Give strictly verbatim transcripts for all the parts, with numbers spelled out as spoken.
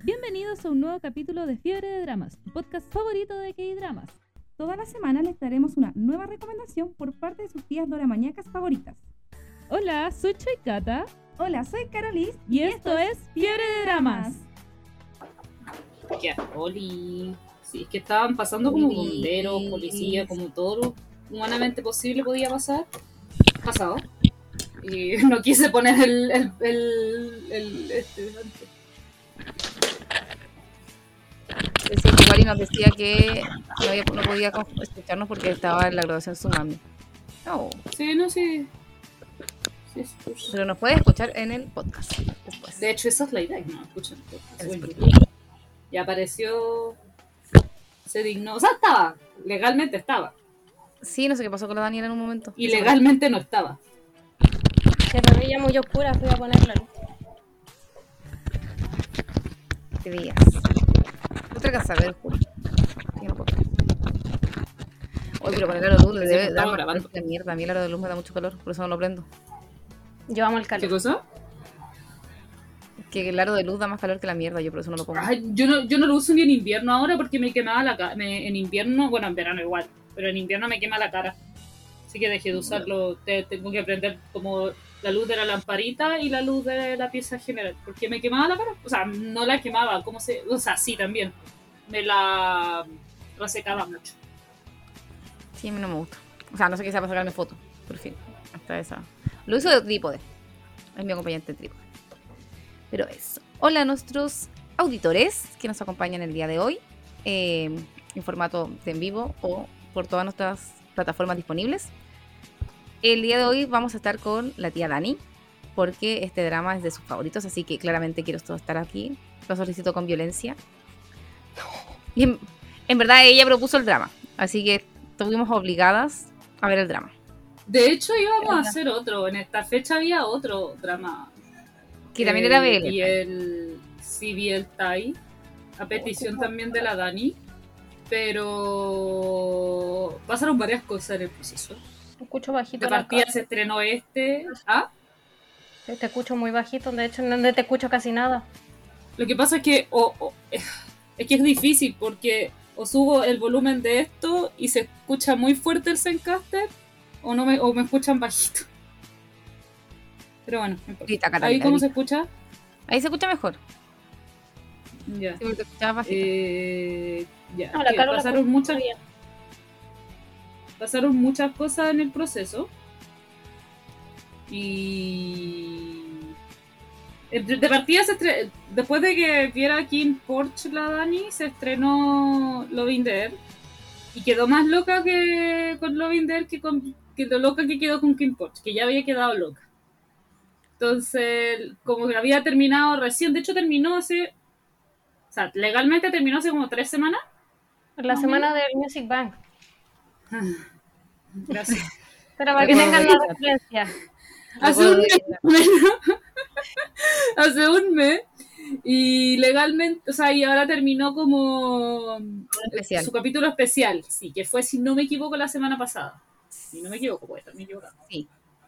Bienvenidos a un nuevo capítulo de Fiebre de Dramas, tu podcast favorito de K-Dramas. Toda la semana les daremos una nueva recomendación por parte de sus tías doramañacas favoritas. Hola, soy Choikata. Hola, soy Carolis y, y esto, esto es Fiebre de Dramas. Ya, Oli. Sí, es que estaban pasando como bomberos, policía, como todo lo humanamente posible podía pasar. Pasado. Y no quise poner el, el, el, el este antes. Decía que Wally nos decía que no, había, no podía escucharnos porque estaba en la graduación de su mami. No. Sí, no, sí. sí Pero nos puede escuchar en el podcast después. De hecho, esa es la idea, que no escuchan el podcast. Y apareció, se dignó, o sea, estaba, legalmente estaba. Sí, no sé qué pasó con la Daniela en un momento. Y legalmente no estaba. Se me veía muy oscura, fui a poner la luz. ¿Qué días? Otra casa, a ver, Julio. Oye, pero con el aro de luz le debe dar una mierda. A mí el aro de luz me da mucho calor, por eso no lo prendo. Yo amo el calor. ¿Qué cosa? Que el aro de luz da más calor que la mierda, yo por eso no lo pongo. Ay, yo no, yo no lo uso ni en invierno ahora porque me quemaba la cara. En invierno, bueno, en verano igual, pero en invierno me quema la cara. Así que dejé de usarlo. Te, tengo que prender como la luz de la lamparita y la luz de la pieza general, porque me quemaba la cara. O sea, no la quemaba, ¿cómo se...? O sea, sí, también. Me la resecaba mucho. Sí, a mí no me gusta. O sea, no sé qué sea para sacarme fotos, por fin. Hasta esa. Lo uso de trípode. Es mi acompañante de trípode. Pero eso. Hola a nuestros auditores que nos acompañan el día de hoy. Eh, en formato de en vivo o por todas nuestras plataformas disponibles. El día de hoy vamos a estar con la tía Dani, porque este drama es de sus favoritos, así que claramente quiero estar aquí. Lo solicito con violencia. Y en, en verdad ella propuso el drama, así que estuvimos obligadas a ver el drama. De hecho íbamos a hacer otro, en esta fecha había otro drama. Que eh, también era B L. Y el C B L Tai, a petición también de la Dani, pero pasaron varias cosas en el proceso. Te escucho bajito. De partida se estrenó este. ¿Ah? Te, te escucho muy bajito, de hecho no te escucho casi nada. Lo que pasa es que oh, oh, es que es difícil porque o subo el volumen de esto y se escucha muy fuerte el Zencaster o no me, o me escuchan bajito. Pero bueno, Grita, Catalina, ¿ahí cómo grita. se escucha? Ahí se escucha mejor. Ya. Sí, te escuchabas bajito. Eh, ya. No, la cara pasaron la muchas pasaron muchas cosas en el proceso. Y de partida se estre... después de que viera aquí en Porsche la Dani, se estrenó Loving There y quedó más loca que con Loving There que con que lo loca que quedó con Kim Porsche, que ya había quedado loca. Entonces, como que había terminado recién, de hecho terminó hace, o sea, legalmente terminó hace como tres semanas. La semana del Music Bank. Gracias. Pero para que tengan la referencia. Hace un mes, hace un mes y legalmente, o sea, y ahora terminó como especial. Su capítulo especial, sí, que fue, si no me equivoco, la semana pasada. Si no me equivoco, pues también equivocado. Sí.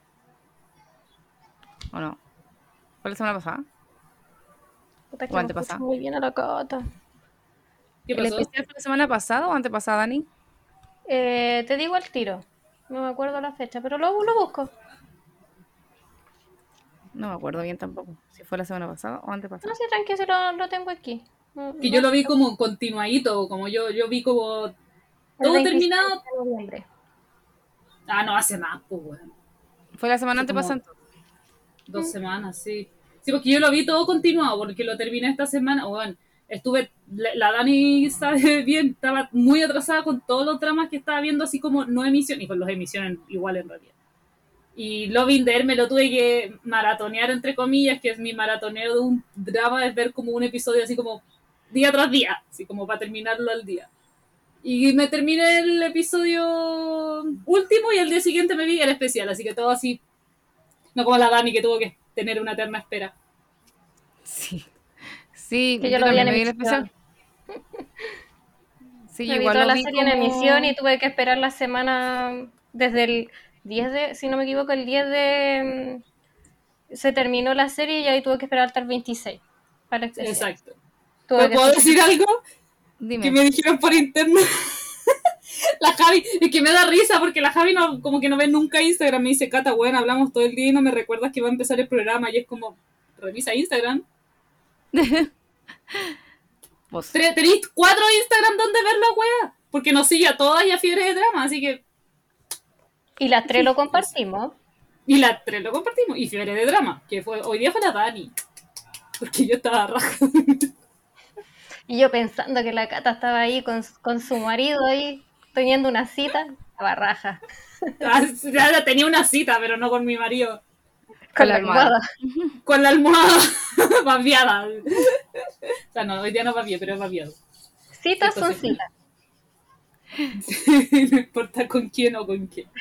¿O no? ¿Fue la semana pasada? Puta, que ¿O no antepasada? escucho muy bien a la Cata. ¿Qué ¿El pasó? especial fue la semana pasada o antepasada, Dani? Eh, te digo el tiro. No me acuerdo la fecha, pero luego lo busco. No me acuerdo bien tampoco. Si fue la semana pasada o antepasada. No sé, tranquilo, lo, lo tengo aquí. No, Que no yo lo sé. vi como continuadito, como yo, yo vi como El todo veintiséis terminado. de noviembre. Ah, no, hace más, pues, bueno. ¿Fue la semana Hace como antepasada? Dos semanas, sí. Sí, porque yo lo vi todo continuado, porque lo terminé esta semana. Bueno, estuve, la Dani sabe bien, estaba muy atrasada con todos los dramas que estaba viendo, así como no emisión, y con los emisiones igual en realidad. Y Loving There me lo tuve que maratonear, entre comillas, que es mi maratoneo de un drama, es ver como un episodio así como día tras día, así como para terminarlo al día. Y me terminé el episodio último y al día siguiente me vi el especial, así que todo así, no como la Dani que tuvo que tener una eterna espera. Sí. Sí, Que yo lo vi en también me vi el emisión. especial. Sí, Me vi igual toda lo la vi serie en como- emisión y tuve que esperar la semana desde el diez de, si no me equivoco, el diez de mm, se terminó la serie y ahí tuve que esperar hasta el veintiséis para el especial. Exacto. Tuve ¿Me que puedo decir algo? Dime. Que me dijeron por internet. La Javi, es que me da risa porque la Javi no, como que no ve nunca Instagram. Me dice, Cata, bueno, hablamos todo el día y no me recuerdas que va a empezar el programa. Y es como, revisa Instagram. Vos. Tre- Tenéis cuatro Instagram donde ver la wea. Porque nos sigue a todas y a Fiebre de Drama, así que. Y las tres lo compartimos. Y las tres lo compartimos. Y Fiebre de Drama, que fue hoy día fue la Dani. Porque yo estaba raja. Y yo pensando que la Cata estaba ahí con, con su marido ahí, teniendo una cita, estaba raja. Ya tenía una cita, pero no con mi marido. Con la almohada. Con la almohada babiada. O sea, no, hoy día no babié, pero es babiado. Citas son Entonces, citas. no importa con quién o con quién.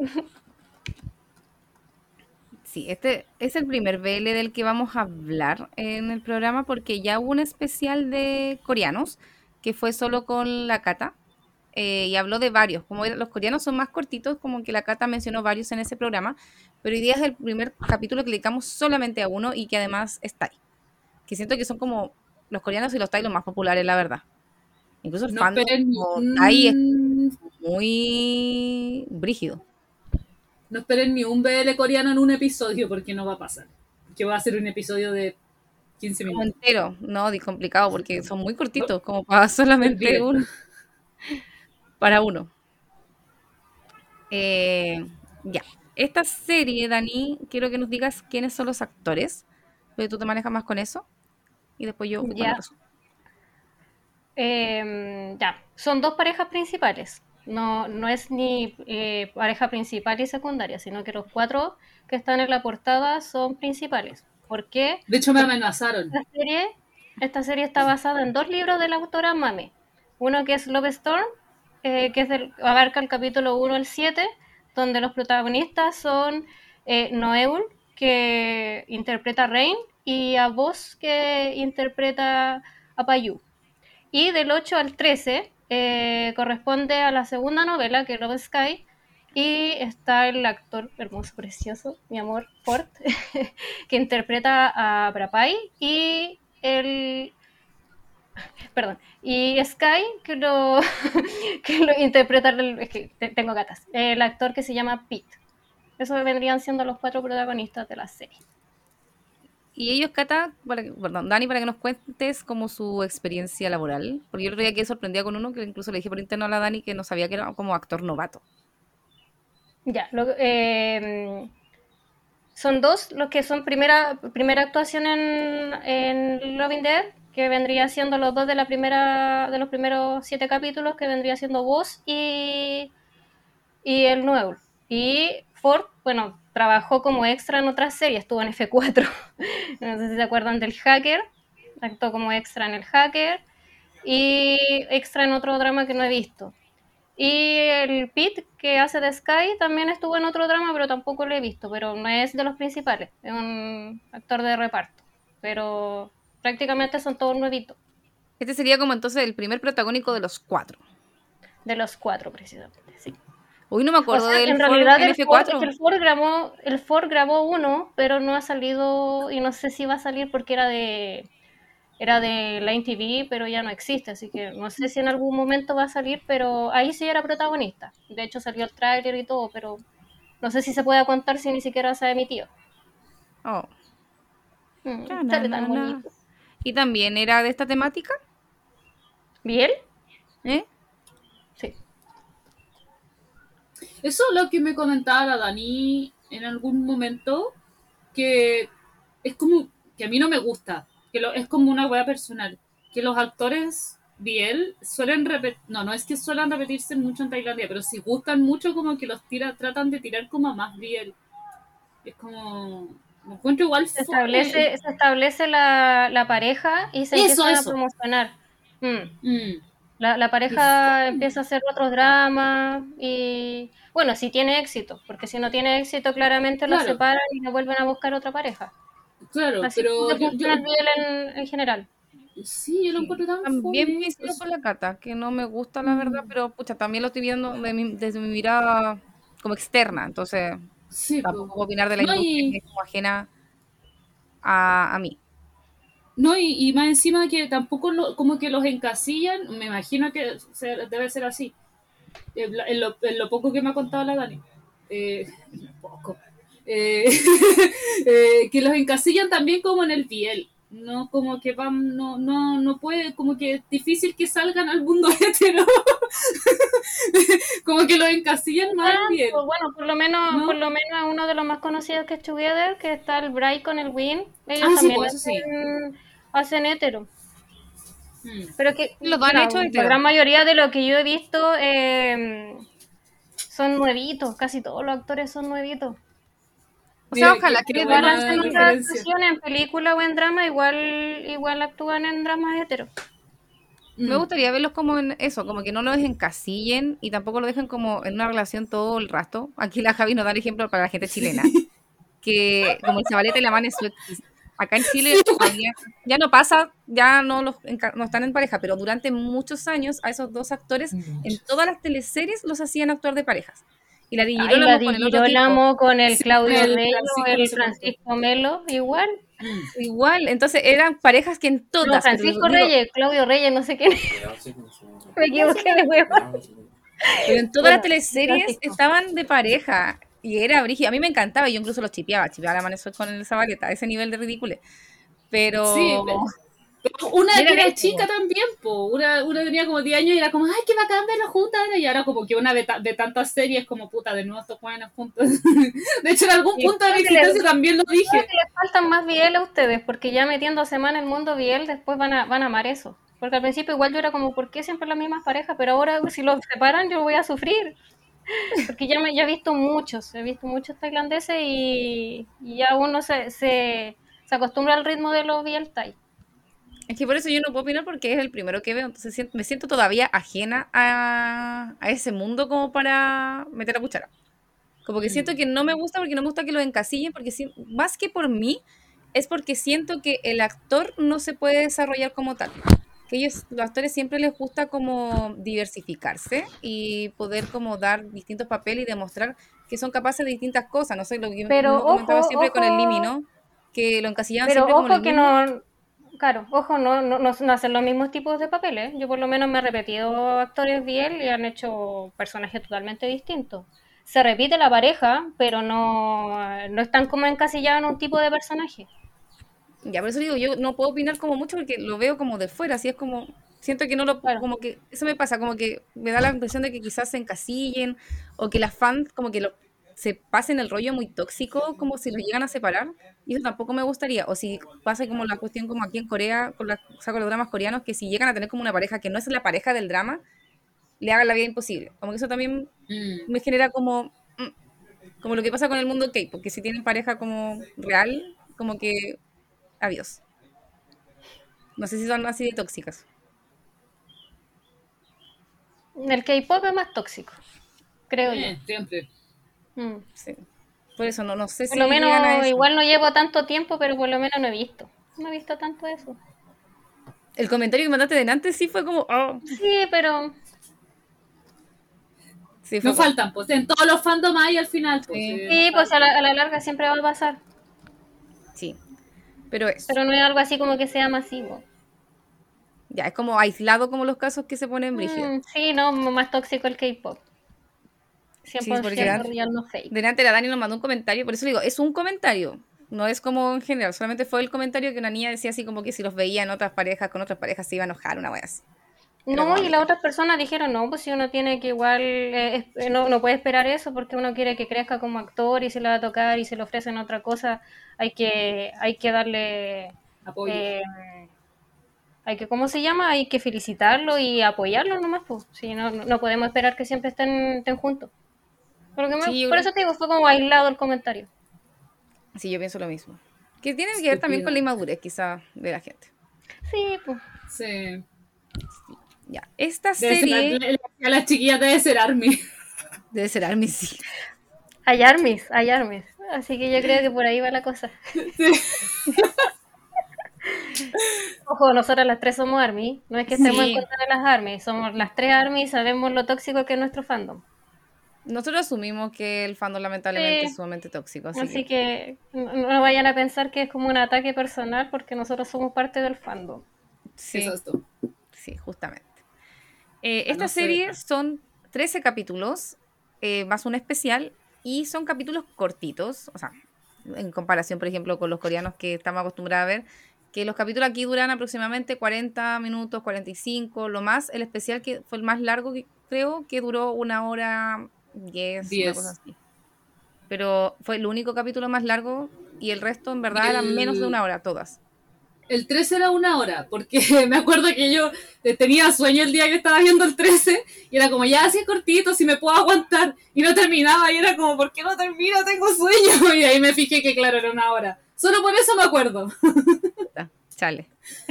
Sí, este es el primer B L del que vamos a hablar en el programa porque ya hubo un especial de coreanos que fue solo con la Cata eh, y habló de varios. Como los coreanos son más cortitos, como que la Cata mencionó varios en ese programa, pero hoy día es el primer capítulo que le dedicamos solamente a uno y que además es Thai. Que siento que son como los coreanos y los Thai los más populares, la verdad. Incluso el No fandom esperen, como ni Thai es un, muy brígido. no esperen ni un B L coreano en un episodio porque no va a pasar. Que va a ser un episodio de quince Como minutos. entero, no, di complicado porque son muy cortitos, como para solamente Olviden. uno. Para uno. Eh, ya. Esta serie, Dani, quiero que nos digas quiénes son los actores. Porque tú te manejas más con eso. Y después yo con Ya. el resumen. Eh, ya, son dos parejas principales. No, no es ni eh, pareja principal y secundaria, sino que los cuatro que están en la portada son principales. ¿Por qué? De hecho, me amenazaron. Esta serie, esta serie está basada en dos libros de la autora Mame. Uno que es Love Storm, eh, que es del, abarca el capítulo uno al siete, donde los protagonistas son eh, Noeul, que interpreta a Rain, y a Boss, que interpreta a Payu. Y del ocho al trece eh, corresponde a la segunda novela, que es Love Sky, y está el actor hermoso, precioso, mi amor, Ford, que interpreta a Brapai, y el... Perdón, y Sky, que lo, que lo interpreta, el, es que tengo gatas, el actor que se llama Pete. Esos vendrían siendo los cuatro protagonistas de la serie. Y ellos, Cata, para que- perdón, Dani, para que nos cuentes como su experiencia laboral. Porque yo el otro día quedé sorprendida con uno que incluso le dije por interno a la Dani que no sabía que era como actor novato. Ya, lo, eh, son dos los que son primera, primera actuación en, en Loving Dead, que vendría siendo los dos de la primera de los primeros siete capítulos, que vendría siendo Boss y, y el Nuevo. Y Ford, bueno, trabajó como extra en otras series, estuvo en F cuatro. No sé si se acuerdan del Hacker, actuó como extra en el Hacker y extra en otro drama que no he visto. Y el Pete, que hace de Sky, también estuvo en otro drama, pero tampoco lo he visto, pero no es de los principales, es un actor de reparto, pero prácticamente son todos nuevitos, Este sería como entonces el primer protagónico de los cuatro. de los cuatro precisamente, sí. Hoy no me O acuerdo sea, del en Ford realidad en el F Ford, cuatro. el, Ford grabó, el Ford grabó uno, pero no ha salido, y no sé si va a salir porque era de... Era de Line T V, pero ya no existe, así que no sé si en algún momento va a salir, pero ahí sí era protagonista. De hecho salió el tráiler y todo, pero no sé si se puede contar si ni siquiera se ha emitido. Oh. Mm, Ya, na, sale na, tan na. bonito. ¿Y también era de esta temática? ¿Bien? ¿Eh? Sí. Eso es lo que me comentaba la Dani en algún momento, que es como que a mí no me gusta, que lo, es como una wea personal, que los actores B L suelen repetir, no, no es que suelen repetirse mucho en Tailandia, pero si gustan mucho como que los tira, tratan de tirar como a más B L. Es como, me encuentro igual Se fome. establece, se establece la, la pareja y se Eso, empiezan eso. a promocionar. Mm. Mm. La, la pareja empieza a hacer otros dramas y, bueno, si tiene éxito, porque si no tiene éxito claramente la Claro. separan y la vuelven a buscar otra pareja. Claro, Así pero es como yo, funciona el yo- B L en, en general. sí, yo lo encuentro tan También fome. me hicieron Pues, con la Cata, que no me gusta la verdad, Mm. pero pucha, también lo estoy viendo de mi- desde mi mirada como externa, entonces sí, tampoco po. puedo opinar de la No, industria y- que es como ajena a, a mí. No, y, y más encima que tampoco lo, como que los encasillan, me imagino que se- debe ser así, en, la- en lo, en lo poco que me ha contado la Dani. Eh, poco. Eh, eh, que los encasillan también como en el Biel, no como que van, no, no, no puede, como que es difícil que salgan al mundo hetero, como que los encasillan más Ah, bien, pues bueno, por lo menos, ¿no? por lo menos uno de los más conocidos que es Together, que está el Bry con el Win, ellos Ah, sí, también pues eso sí. hacen, hacen hetero. Mm. Pero que Los dos han la, hecho la hetero. gran mayoría de lo que yo he visto eh, son nuevitos, casi todos los actores son nuevitos. O sea, Mira, ojalá qué, que qué les Igual den buena hacen así. otras referencia. actuaciones en película o en drama, igual, igual actúan en dramas hetero. Me Mm. gustaría verlos como en eso, como que no los encasillen y tampoco lo dejen como en una relación todo el rato. Aquí la Javi nos da el ejemplo para la gente chilena, que como el Zabaleta y la Mane Suetis. Acá en Chile todavía ya no pasa, ya no los enca- no están en pareja, pero durante muchos años a esos dos actores en todas las teleseries los hacían actuar de parejas. Y la Di Ay, la Girolamo Di con el otro tipo, Girolamo con el Sí, Claudio el Rey o Francisco no el sé cuánto. Francisco Melo, igual. Mm. igual, entonces eran parejas que en No, todas, pero Francisco digo, Reyes, Claudio Reyes, no sé quién es. Me equivoqué de huevo. pero en todas Bueno, las teleseries Francisco. estaban de pareja. Y era brígido. A mí me encantaba. Yo incluso los chipeaba. Chipeaba la mano con el Zabaleta. A ese nivel de ridículo. Sí, Pero... pero una y era que era eso. chica también, po. Una, una tenía como diez años y era como, ay, qué bacán verlos juntas. Y ahora como que una de, ta- de tantas series como, puta, de nuevo estos jóvenes juntos. De hecho, en algún Y punto de mi creo que les- existencia también lo Creo dije. que les faltan más Biel a ustedes, porque ya metiéndose más en el mundo Biel, después van a, van a amar eso. Porque al principio igual yo era como, ¿por qué siempre las mismas parejas? Pero ahora si los separan yo voy a sufrir. Porque ya, me, ya he visto muchos, he visto muchos tailandeses y, y ya uno se, se, se acostumbra al ritmo de los Biel Thai. Es que por eso yo no puedo opinar porque es el primero que veo. Entonces siento- me siento todavía ajena a, a ese mundo como para meter la cuchara. Como que siento que no me gusta porque no me gusta que lo encasillen, porque si- más que por mí, es porque siento que el actor no se puede desarrollar como tal. Que ellos, los actores siempre les gusta como diversificarse y poder como dar distintos papeles y demostrar que son capaces de distintas cosas. No sé, lo que Pero mismo comentaba ojo, siempre con el Limi, ojo, ¿no? Que lo encasillaban pero siempre como en ojo el que mismo. no, claro, ojo, no, no, no, no hacen los mismos tipos de papeles. Yo por lo menos me he repetido actores Biel y han hecho personajes totalmente distintos. Se repite la pareja, pero no, no están como encasillados en un tipo de personaje. Ya, por eso digo, yo no puedo opinar como mucho porque lo veo como de fuera, así es como, siento que no lo, Claro. como que, eso me pasa, como que me da la impresión de que quizás se encasillen o que las fans como que lo, se pasen el rollo muy tóxico, como si los llegan a separar, y eso tampoco me gustaría, o si pasa como la cuestión como aquí en Corea, con, la, o sea, con los dramas coreanos, que si llegan a tener como una pareja que no es la pareja del drama, le hagan la vida imposible, como que eso también Mm. me genera como, mm, como lo que pasa con el mundo K, porque si tienen pareja como real, como que adiós. No sé si son así de tóxicas. El K-pop es más tóxico, creo yo. Eh, siempre. Mm. Sí. Por eso no, no sé Por si lo llegan a menos, eso. igual no llevo tanto tiempo, pero por lo menos no he visto. No he visto tanto eso. El comentario que mandaste delante sí fue como, oh, Sí, pero sí, fue No como, faltan, pues en todos los fandoms hay al final. Pues, Sí. eh, sí, no pues a faltan. la, a la larga siempre va a pasar. sí. Pero eso. Pero no es algo así como que sea masivo. Ya, es como aislado como los casos que se ponen brígidos. Mm, sí, no, más tóxico el K-pop. Sí, cien por porque ciento an- real, no fake. delante la Dani nos mandó un comentario, por eso digo, es un comentario. No es como en general, solamente fue el comentario que una niña decía así como que si los veía en otras parejas, con otras parejas se iba a enojar, una wea así. Era No, como, y amiga. las otras personas dijeron, no, pues si uno tiene que igual, eh, es- eh, no, no puede esperar eso porque uno quiere que crezca como actor y se le va a tocar y se le ofrecen otra cosa, hay que, hay que darle, Apoyo. eh, hay que, ¿cómo se llama? Hay que felicitarlo y apoyarlo nomás, pues, si no, no no podemos esperar que siempre estén, estén juntos. Por, lo que me- Sí, yo por creo- eso te digo, fue como aislado el comentario. sí, yo pienso lo mismo. Que tiene que ver también con la inmadurez quizá de la gente. Sí, pues. Sí. Ya, esta Debe ser, serie le- le- a las chiquillas debe ser Army. debe ser Army, sí. Hay armies, hay armies. Así que yo creo que por ahí va la cosa. Ojo, nosotras las tres somos army. No es que estemos Sí. en contra de las armies. Somos las tres army y sabemos lo tóxico que es nuestro fandom. Nosotros asumimos que el fandom lamentablemente Sí. es sumamente tóxico, así, Así que, que no, no vayan a pensar que es como un ataque personal porque nosotros somos parte del fandom. sí, Exacto. sí, justamente. Eh, Ah, esta no sé. serie son trece capítulos, eh, más un especial, y son capítulos cortitos, o sea, en comparación, por ejemplo, con los coreanos que estamos acostumbrados a ver, que los capítulos aquí duran aproximadamente cuarenta minutos, cuarenta y cinco, lo más, el especial que fue el más largo que creo que duró una hora diez, una cosa diez. así. Pero fue el único capítulo más largo y el resto en verdad Y eran menos de el- una hora, todas. El trece era una hora, porque me acuerdo que yo tenía sueño el día que estaba viendo el trece y era como, ya así es cortito, si me puedo aguantar. Y no terminaba y era como, ¿por qué no termina? Tengo sueño. Y ahí me fijé que claro, era una hora. Solo por eso me acuerdo. Puta, chale.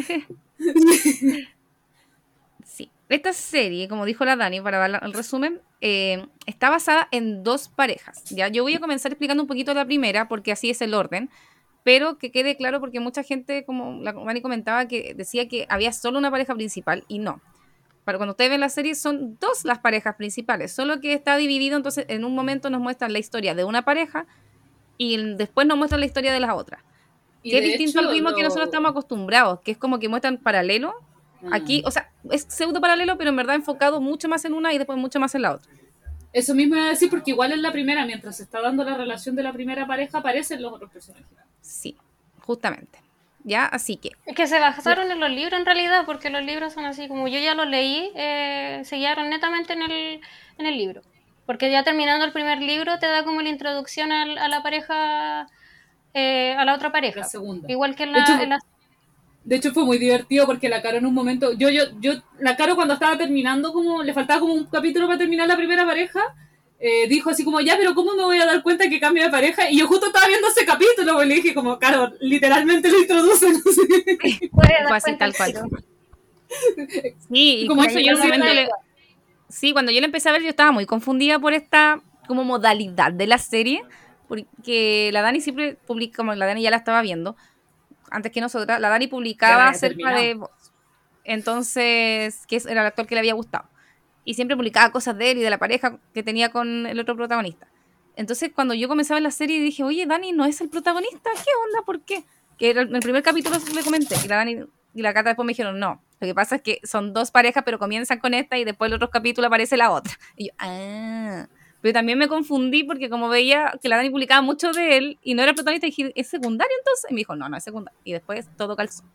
Sí. Esta serie, como dijo la Dani, para dar el resumen, eh, está basada en dos parejas. ¿Ya? Yo voy a comenzar explicando un poquito la primera, porque así es el orden, pero que quede claro porque mucha gente, como la Dani comentaba, que decía que había solo una pareja principal, y no. Para cuando ustedes ven la serie, son dos las parejas principales, solo que está dividido, entonces en un momento nos muestran la historia de una pareja y el- después nos muestran la historia de las otras. Y Que es de distinto hecho, al ritmo lo- que nosotros estamos acostumbrados, que es como que muestran paralelo. Ah. Aquí, o sea, es pseudo paralelo, pero en verdad enfocado mucho más en una y después mucho más en la otra. Eso mismo iba a decir, porque igual en la primera, mientras se está dando la relación de la primera pareja, aparecen los otros personajes. Sí, justamente. ¿Ya? Así que, Es que se basaron en los libros en realidad, porque los libros son así, como yo ya los leí, eh, se guiaron netamente en el, en el libro. Porque ya terminando el primer libro te da como la introducción al- a la pareja, eh, a la otra pareja. La segunda. Igual que en De la, hecho, en la- De hecho fue muy divertido porque la Caro en un momento, yo, yo, yo, la Caro cuando estaba terminando, como le faltaba como un capítulo para terminar la primera pareja, eh, dijo así como, ya, pero ¿cómo me voy a dar cuenta que cambia de pareja? Y yo justo estaba viendo ese capítulo y le dije como, Caro, literalmente lo introducen. No sé. puedes dar fue así cuenta tal cual. al tiro. Sí, y Como por eso yo en un ahí momento la- le- Sí, cuando yo la empecé a ver yo estaba muy confundida por esta como modalidad de la serie, porque la Dani siempre publica, como la Dani ya la estaba viendo, antes que nosotras, la Dani Ya publicaba había acerca terminado. de vos. Entonces, que es- era el actor que le había gustado. Y siempre publicaba cosas de él y de la pareja que tenía con el otro protagonista. Entonces, cuando yo comenzaba la serie dije, oye, Dani, ¿no es el protagonista? ¿Qué onda? ¿Por qué? Que era el, el primer capítulo le comenté, y la Dani y la Cata después me dijeron, no, lo que pasa es que son dos parejas, pero comienzan con esta y después el otro capítulo aparece la otra. Y yo, ah... Pero también me confundí porque como veía que la Dani publicaba mucho de él y no era el protagonista, dije, ¿es secundario entonces? Y me dijo, no, no es secundario. Y después todo calzó.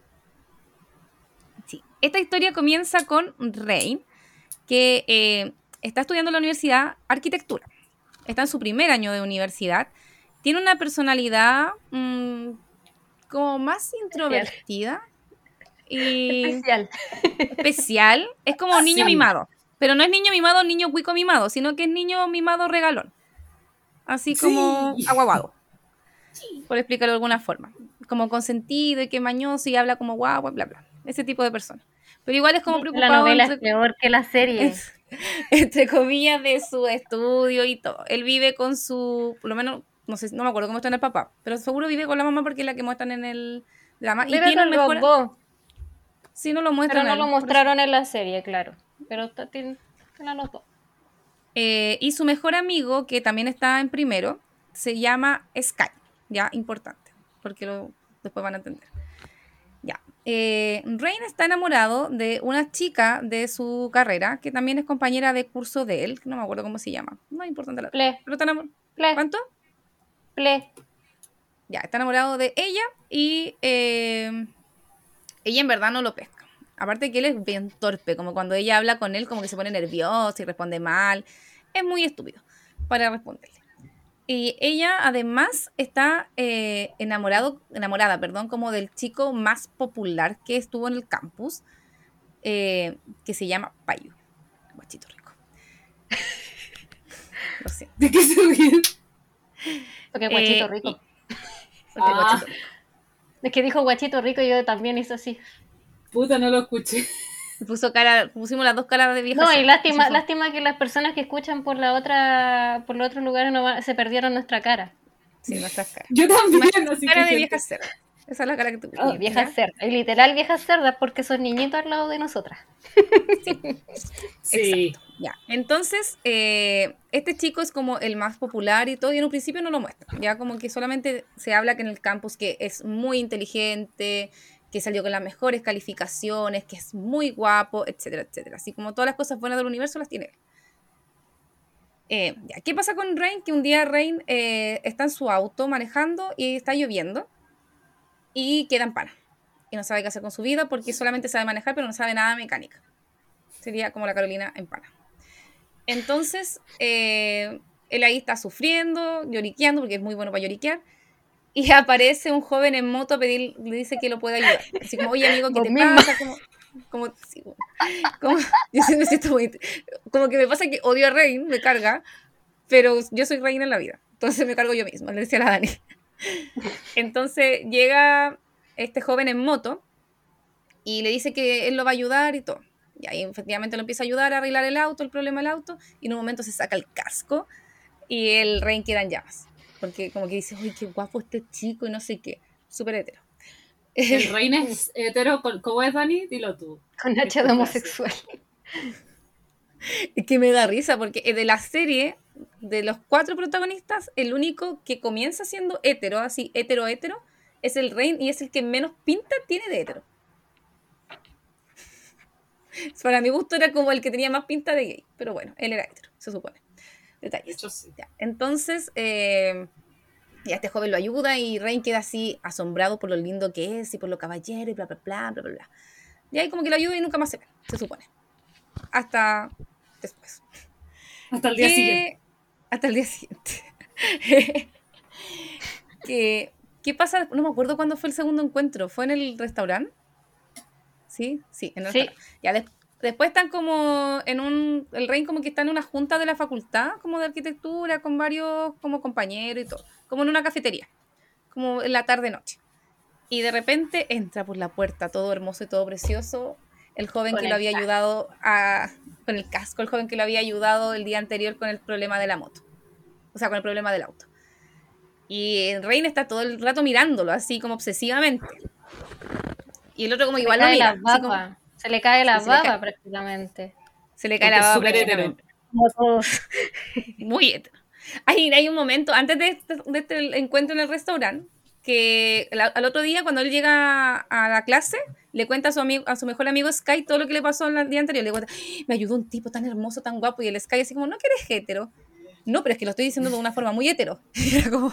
Sí. Esta historia comienza con Rey, que eh, está estudiando en la universidad arquitectura. Está en su primer año de universidad. Tiene una personalidad mmm, como más introvertida y Especial. especial. Es como un niño Sí. mimado. Pero no es niño mimado, niño cuico mimado, sino que es niño mimado regalón. Así como Sí. aguaguado. Por explicarlo de alguna forma. Como consentido y que mañoso y habla como guagua, bla, bla. Ese tipo de persona. Pero igual es como La preocupado novela es entre, peor que la serie. entre comillas de su estudio y todo. Él vive con su, por lo menos, no sé, no me acuerdo cómo está en el papá, pero seguro vive con la mamá porque es la que muestran en el drama. Y Vive tiene con un mejor... Gogo, Sí, no lo pero muestran. no a él, lo por eso. mostraron en la serie, claro. Pero está- tiene tiene a los dos. Eh, y su mejor amigo, que también está en primero, se llama Sky. Ya, importante, porque lo, después van a entender. Ya. Eh, Rain está enamorado de una chica de su carrera, que también es compañera de curso de él, que no me acuerdo cómo se llama. No es importante la Ple, pero está enamor- ple, ¿Cuánto? ple. Ya, está enamorado de ella y eh, ella en verdad no lo pesca. Aparte que él es bien torpe, como cuando ella habla con él, como que se pone nervioso y responde mal. Es muy estúpido para responderle. Y ella además está eh, enamorado, enamorada, perdón, como del chico más popular que estuvo en el campus, eh, que se llama Payu, guachito rico. Lo siento. ¿De qué se ríen? Porque guachito Eh, rico. y- porque Ah. guachito rico. Es que dijo guachito rico y yo también hice así. Puta, no lo escuché. Puso cara, pusimos las dos caras de vieja. No, y cerda. lástima, Eso fue. lástima que las personas que escuchan por la otra, por los otros lugares no va- se perdieron nuestra cara. Sí, nuestras caras. Yo también, así Cara que de gente, vieja cerda. Esa es la cara que tú... Sí, viejas cerdas, y literal viejas cerdas porque son niñitos al lado de nosotras. Sí. Exacto. Ya. Entonces, eh, este chico es como el más popular y todo, y en un principio no lo muestra. Ya como que solamente se habla que en el campus que es muy inteligente, que salió con las mejores calificaciones, que es muy guapo, etcétera, etcétera. Así como todas las cosas buenas del universo las tiene él. Eh, ya. ¿Qué pasa con Rain? Que un día Rain eh, está en su auto manejando y está lloviendo y queda en pana. Y no sabe qué hacer con su vida porque solamente sabe manejar, pero no sabe nada de mecánica. Sería como la Carolina en pana. Entonces, eh, él ahí está sufriendo, lloriqueando, porque es muy bueno para lloriquear, y aparece un joven en moto a pedir, le dice que lo puede ayudar. Así como, oye, amigo, ¿qué Vos te misma. pasa? Como, como, sí, bueno. como, yo sí me siento muy, como que me pasa que odio a Rain, me carga, pero yo soy reina en la vida, entonces me cargo yo misma, le decía a la Dani. Entonces llega este joven en moto y le dice que él lo va a ayudar y todo. Y ahí efectivamente lo empieza a ayudar a arreglar el auto, el problema del auto, y en un momento se saca el casco y el Rain queda en llamas. Porque como que dice, uy, qué guapo este chico y no sé qué. Súper hetero. El Rain es hetero, ¿cómo es, Dani? Dilo tú. Con H de homosexual. Es que me da risa porque de la serie, de los cuatro protagonistas, el único que comienza siendo hetero, así hetero, hetero, es el Rain y es el que menos pinta tiene de hetero. Para mi gusto era como el que tenía más pinta de gay, pero bueno, él era hetero, se supone. Detalles. De hecho, sí. Ya. Entonces, eh, ya este joven lo ayuda y Rain queda así asombrado por lo lindo que es y por lo caballero y bla, bla, bla, bla, bla, bla. Y ahí como que lo ayuda y nunca más se ve, se supone. Hasta después. Hasta el día que, siguiente. Hasta el día siguiente. que, ¿Qué pasa? No me acuerdo cuándo fue el segundo encuentro. ¿Fue en el restaurante? Sí, sí, en el Sí. restaurante. Ya des- después están como en un... El Rain como que está en una junta de la facultad, como de arquitectura, con varios como compañeros y todo. Como en una cafetería. Como en la tarde-noche. Y de repente entra por la puerta, todo hermoso y todo precioso, el joven Con que el lo había casco. ayudado a... Con el casco, el joven que lo había ayudado el día anterior con el problema de la moto. O sea, con el problema del auto. Y el Rain está todo el rato mirándolo, así como obsesivamente. Y el otro como Se igual le lo cae la mira. Así como, baba. Se le cae la Sí, se le baba cae. prácticamente. se le cae Porque la es baba súper prácticamente. Como todos. Muy hetero. Hay, hay un momento, antes de este, de este encuentro en el restaurante, que la- al otro día, cuando él llega a la clase, le cuenta a su, amigo, a su mejor amigo Sky todo lo que le pasó el día anterior. Le cuenta, "¡Ah! Me ayudó un tipo tan hermoso, tan guapo", y el Sky así como, "¿No que eres hetero?". "No, pero es que lo estoy diciendo de una forma muy hetero". Y era como,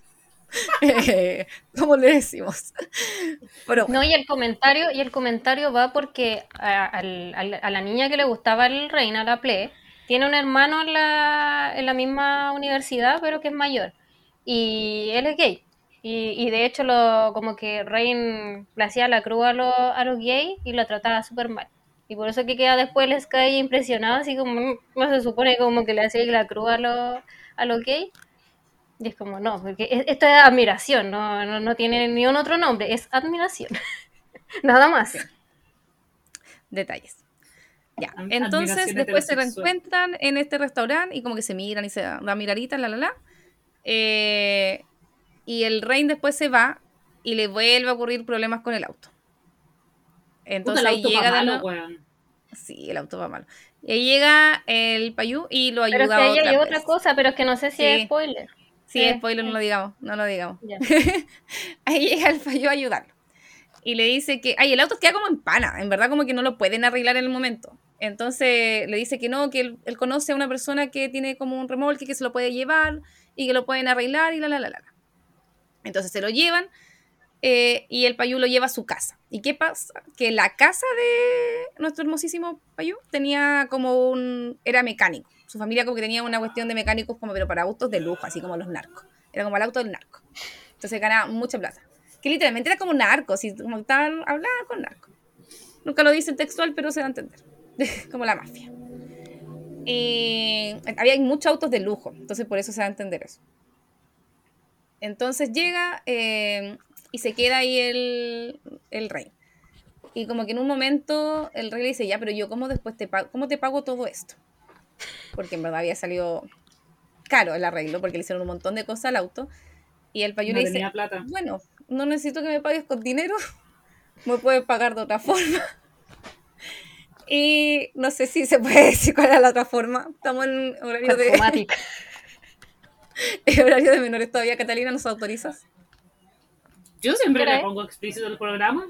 eh, ¿cómo le decimos? Pero bueno, No, y el comentario, y el comentario va porque a, al- al- a la niña que le gustaba el Reina, la Ple, tiene un hermano en la, en la misma universidad, pero que es mayor. Y él es gay. Y, y de hecho, lo, como que Rain le hacía la cruz a, los a los gays y lo trataba súper mal. Y por eso que queda después el Sky impresionado, así como, "Mm, no se supone como que le hacía la cruz a los, a los gays". Y es como, no, porque es- esto es admiración, no, no, no tiene ni un otro nombre, es admiración. Nada más. Sí. detalles. Ya, Ad- entonces admiración después se heterosexual. reencuentran en este restaurante y como que se miran y se dan una miradita, la, la, la. Eh, y el Rain después se va y le vuelve a ocurrir problemas con el auto. Puta, Entonces el ahí auto llega va de malo, nuevo- weón. Sí, el auto va malo. Y ahí llega el Payú y lo Pero es que ayuda ahí otra hay vez. otra cosa, pero es que no sé si Sí. es spoiler. Sí, Eh, spoiler, no eh. lo digamos, no lo digamos. Ya. Ahí llega el Payú a ayudarlo. Y le dice que, ay, el auto queda como en pana, en verdad como que no lo pueden arreglar en el momento. Entonces le dice que no, que él, él conoce a una persona que tiene como un remolque que se lo puede llevar y que lo pueden arreglar y la, la, la, la. Entonces se lo llevan eh, y el Payú lo lleva a su casa. ¿Y qué pasa? Que la casa de nuestro hermosísimo Payú tenía como un... era mecánico. Su familia como que tenía una cuestión de mecánicos como pero para autos de lujo, así como los narcos. Era como el auto del narco. Entonces ganaba mucha plata. Que literalmente era como narco, así como estaban hablando con narco. Nunca lo dicen textual, pero se da a entender. Como la mafia. Y había muchos autos de lujo, entonces por eso se da a entender eso. Entonces llega eh, y se queda ahí el, el rey. Y como que en un momento el rey le dice, ya, pero yo cómo después te pago, ¿cómo te pago todo esto? Porque en verdad había salido caro el arreglo, porque le hicieron un montón de cosas al auto. Y el Payú No le dice, tenía plata. bueno, no necesito que me pagues con dinero, me puedes pagar de otra forma. Y no sé si se puede decir cuál es la otra forma. Estamos en horario de, Perfumática. en horario de menores todavía. Catalina, ¿nos autorizas? Yo siempre ¿Qué le es? pongo explícito el programa.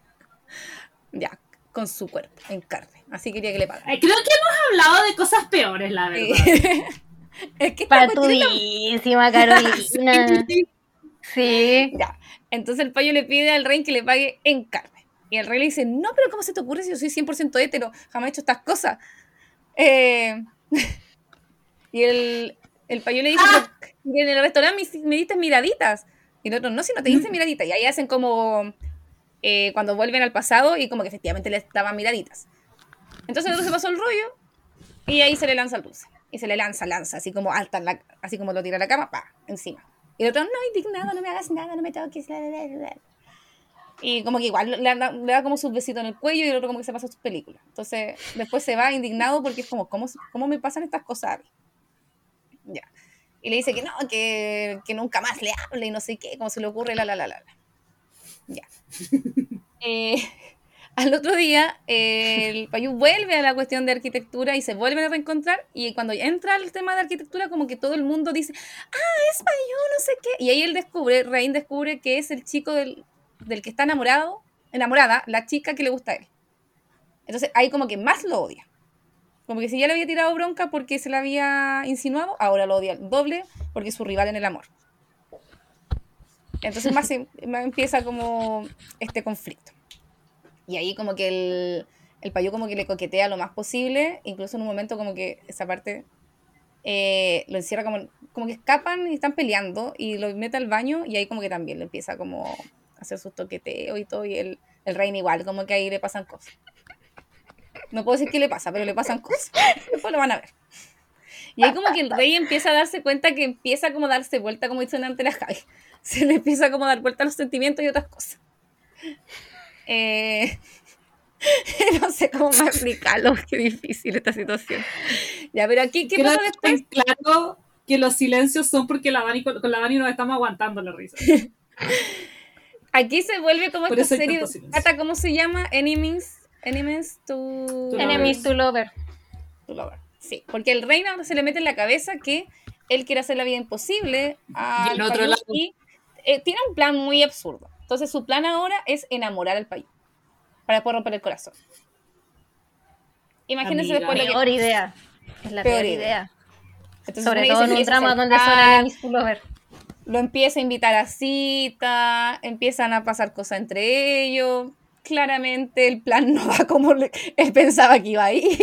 Ya, con su cuerpo, en carne. Así quería que le pagara. Eh, creo que hemos hablado de cosas peores, la verdad. Es que esta cuestión es la- Patudísima, Carolina. Sí. Ya. Entonces el payo le pide al rey que le pague en carne. Y el rey le dice, no, pero ¿cómo se te ocurre si yo soy cien por ciento hétero? Jamás he hecho estas cosas. Eh, y el, el payo le dice, pero en el restaurante me, me diste miraditas. Y el otro, no, si no te diste miraditas. Y ahí hacen como eh, cuando vuelven al pasado y como que efectivamente les daban miraditas. Entonces el otro se pasó el rollo y ahí se le lanza el dulce. Y se le lanza, lanza, así como alta, en la- así como lo tira a la cama, pa, encima. Y el otro, no, indignado, no me hagas nada, no me toques. La, la, la, la. Y como que igual le da, le da como sus besitos en el cuello y el otro como que se pasa sus películas. Entonces después se va indignado porque es como, ¿cómo, cómo me pasan estas cosas a mí? Ya. Y le dice que no, que, que nunca más le hable y no sé qué, como se le ocurre, la, la, la, la. la. Ya. Eh, al otro día, eh, el Payú vuelve a la cuestión de arquitectura y se vuelven a reencontrar. Y cuando entra el tema de arquitectura, como que todo el mundo dice, ah, es Payú, no sé qué. Y ahí él descubre, Rain descubre que es el chico del, del que está enamorado, enamorada, la chica que le gusta a él. Entonces ahí como que más lo odia. Como que si ya le había tirado bronca porque se la había insinuado, ahora lo odia el doble porque es su rival en el amor. Entonces más, se- más empieza como este conflicto. Y ahí como que el, el Payú como que le coquetea lo más posible, incluso en un momento como que esa parte eh, lo encierra como, como que escapan y están peleando y lo mete al baño y ahí como que también le empieza como a hacer sus toqueteos y todo y el, el Rein igual, como que ahí le pasan cosas. No puedo decir qué le pasa, pero le pasan cosas. Después lo van a ver. Y ahí como que el rey empieza a darse cuenta que empieza como a darse vuelta, como dicen ante la Javi. Se le empieza como a dar vuelta a los sentimientos y otras cosas. Eh, no sé cómo más explicarlo, qué difícil esta situación. Ya, pero aquí, ¿qué Creo pasa que después? está claro que los silencios son porque la Dani, con, con la Dani nos estamos aguantando la risa. Aquí se vuelve como Por esta eso hay serie, tanto silencio. Cata, ¿cómo se llama? Enemies, enemies to... To Enemies to lover. to lover. Sí, porque el rey ahora se le mete en la cabeza que él quiere hacer la vida imposible al Y en otro Payú lado. y eh, tiene un plan muy absurdo. Entonces su plan ahora es enamorar al Payú para poder romper el corazón. Imagínense Amiga. después lo que... Peor idea. Es la Peor peor, idea. idea. Entonces, Sobre supone que todo se en un empieza a drama donde son acercar, enemies to lover. lo empieza a invitar a cita, empiezan a pasar cosas entre ellos. Claramente el plan no va como le- él pensaba que iba a ir.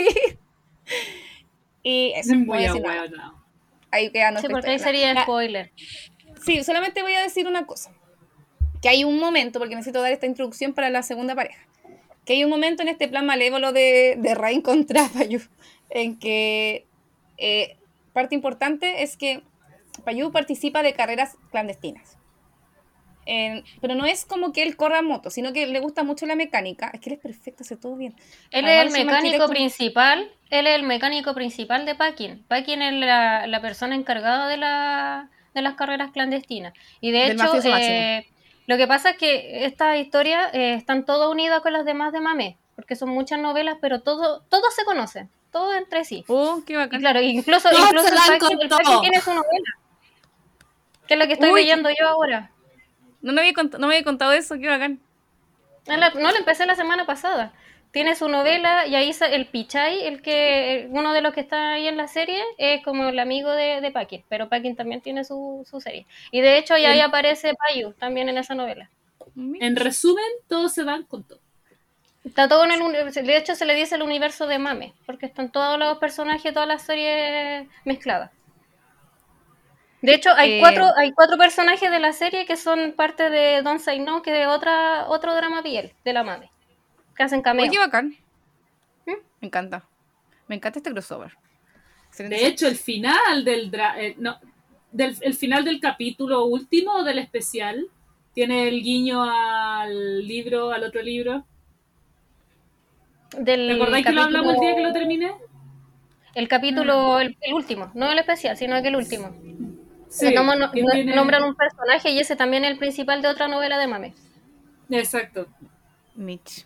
Y eso, Es no muy voy a decir nada. ahueonado. Ahí queda Sí, nuestra porque ahí historia. sería Na- spoiler. Sí, solamente voy a decir una cosa. Que hay un momento, porque necesito dar esta introducción para la segunda pareja. Que hay un momento en este plan malévolo de, de Rain contra Payú, en que eh, parte importante es que Payú participa de carreras clandestinas. En- pero no es como que él corra moto, sino que le gusta mucho la mecánica. Es que él es perfecto, hace todo bien. Él Además, es es el un mecánico arquitecto- principal. Él es el mecánico principal de Packin. Packin es la, la persona encargada de, la, de las carreras clandestinas. Y de Del hecho, mafioso eh, lo que pasa es que estas historias eh, están todas unidas con las demás de Mame, porque son muchas novelas, pero todo, todos se conocen, todos entre sí. Oh, qué Y bacán. claro, incluso, Todos incluso se el la han Packin, el contado. Packin tiene su novela, que es la que estoy Uy, leyendo yo ahora. No me había, cont- no me había contado eso, qué bacán. No, la, no, la empecé la semana pasada. Tiene su novela y ahí sa- el Pichai, el que uno de los que está ahí en la serie, es como el amigo de, de Packin, pero Packin también tiene su, su serie. Y de hecho ya ahí En- aparece Payu también en esa novela. En resumen, todos se van con todo. Está todo en el uni- de hecho se le dice el universo de Mame, porque están todos los personajes, todas las series mezcladas. De hecho, hay Eh, cuatro, hay cuatro personajes de la serie que son parte de Don't Say No, que es otra, otro drama piel de la Mame, que hacen cameo. Oye, qué bacán. ¿Mm? Me encanta. Me encanta este crossover. Excelente. De hecho, el final del, dra- eh, no, del el final del capítulo último del especial tiene el guiño al libro, al otro libro. Del ¿Te acordáis que lo capítulo- hablamos el día que lo terminé? El capítulo, el, el último, no el especial, sino que el último. Sí, Que tomo- no- ¿quién no- tiene- nombran un personaje y ese también es el principal de otra novela de Mame. Exacto. Mitch.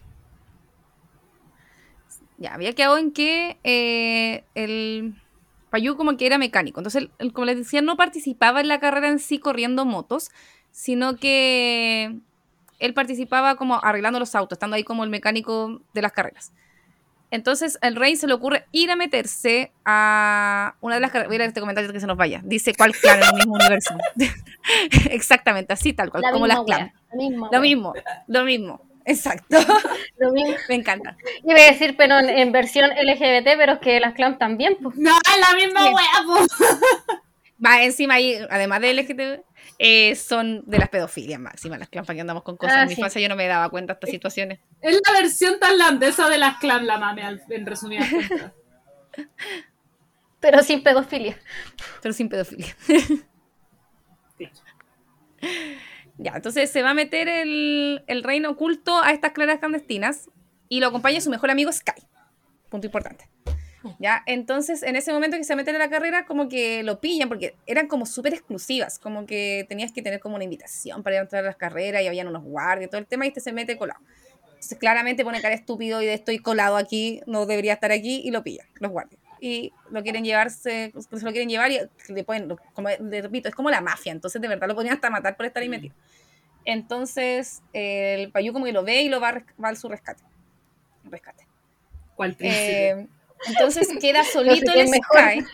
Ya, había quedado en que eh, el Payu como que era mecánico. Entonces, él, él, como les decía, no participaba en la carrera en sí corriendo motos, sino que él participaba como arreglando los autos, estando ahí como el mecánico de las carreras. Entonces, al Rey se le ocurre ir a meterse a una de las carreras. Voy a leer este comentario antes que se nos vaya. Dice, ¿cuál clan en el mismo universo? Exactamente, así tal cual, La como misma las clan. wea, la misma Lo wea. mismo, lo mismo. Exacto. Lo mismo. Me encanta. Iba a decir, pero en, en versión L G B T, pero es que las clans también, pues. No, es la misma Sí. wea, po. Más encima ahí, además de L G T B, eh, son de las pedofilias máximas, las clans, para que andamos con cosas. Ah, en mi sí. infancia yo no me daba cuenta de estas situaciones. Es la versión tailandesa de las clan, la mame, al- en resumidas cuentas. Pero sin pedofilia. Pero sin pedofilia. Sí. Ya, entonces se va a meter el, el reino oculto a estas claras clandestinas y lo acompaña su mejor amigo Sky. Punto importante. Ya, entonces en ese momento que se meten a la carrera, como que lo pillan, porque eran como súper exclusivas, como que tenías que tener como una invitación para ir a entrar a las carreras y habían unos guardias, todo el tema, y este se mete colado. Entonces claramente pone cara estúpido y de estoy colado aquí, no debería estar aquí, y lo pillan, los guardias. Y lo quieren llevarse, se lo quieren llevar y le pueden, como le repito, es como la mafia, entonces de verdad lo podían hasta matar por estar ahí metido. Entonces el Payu como que lo ve y lo va a, res- va a su rescate. Rescate. ¿Cuál príncipe? Eh, entonces queda solito quién el mejor. Sky.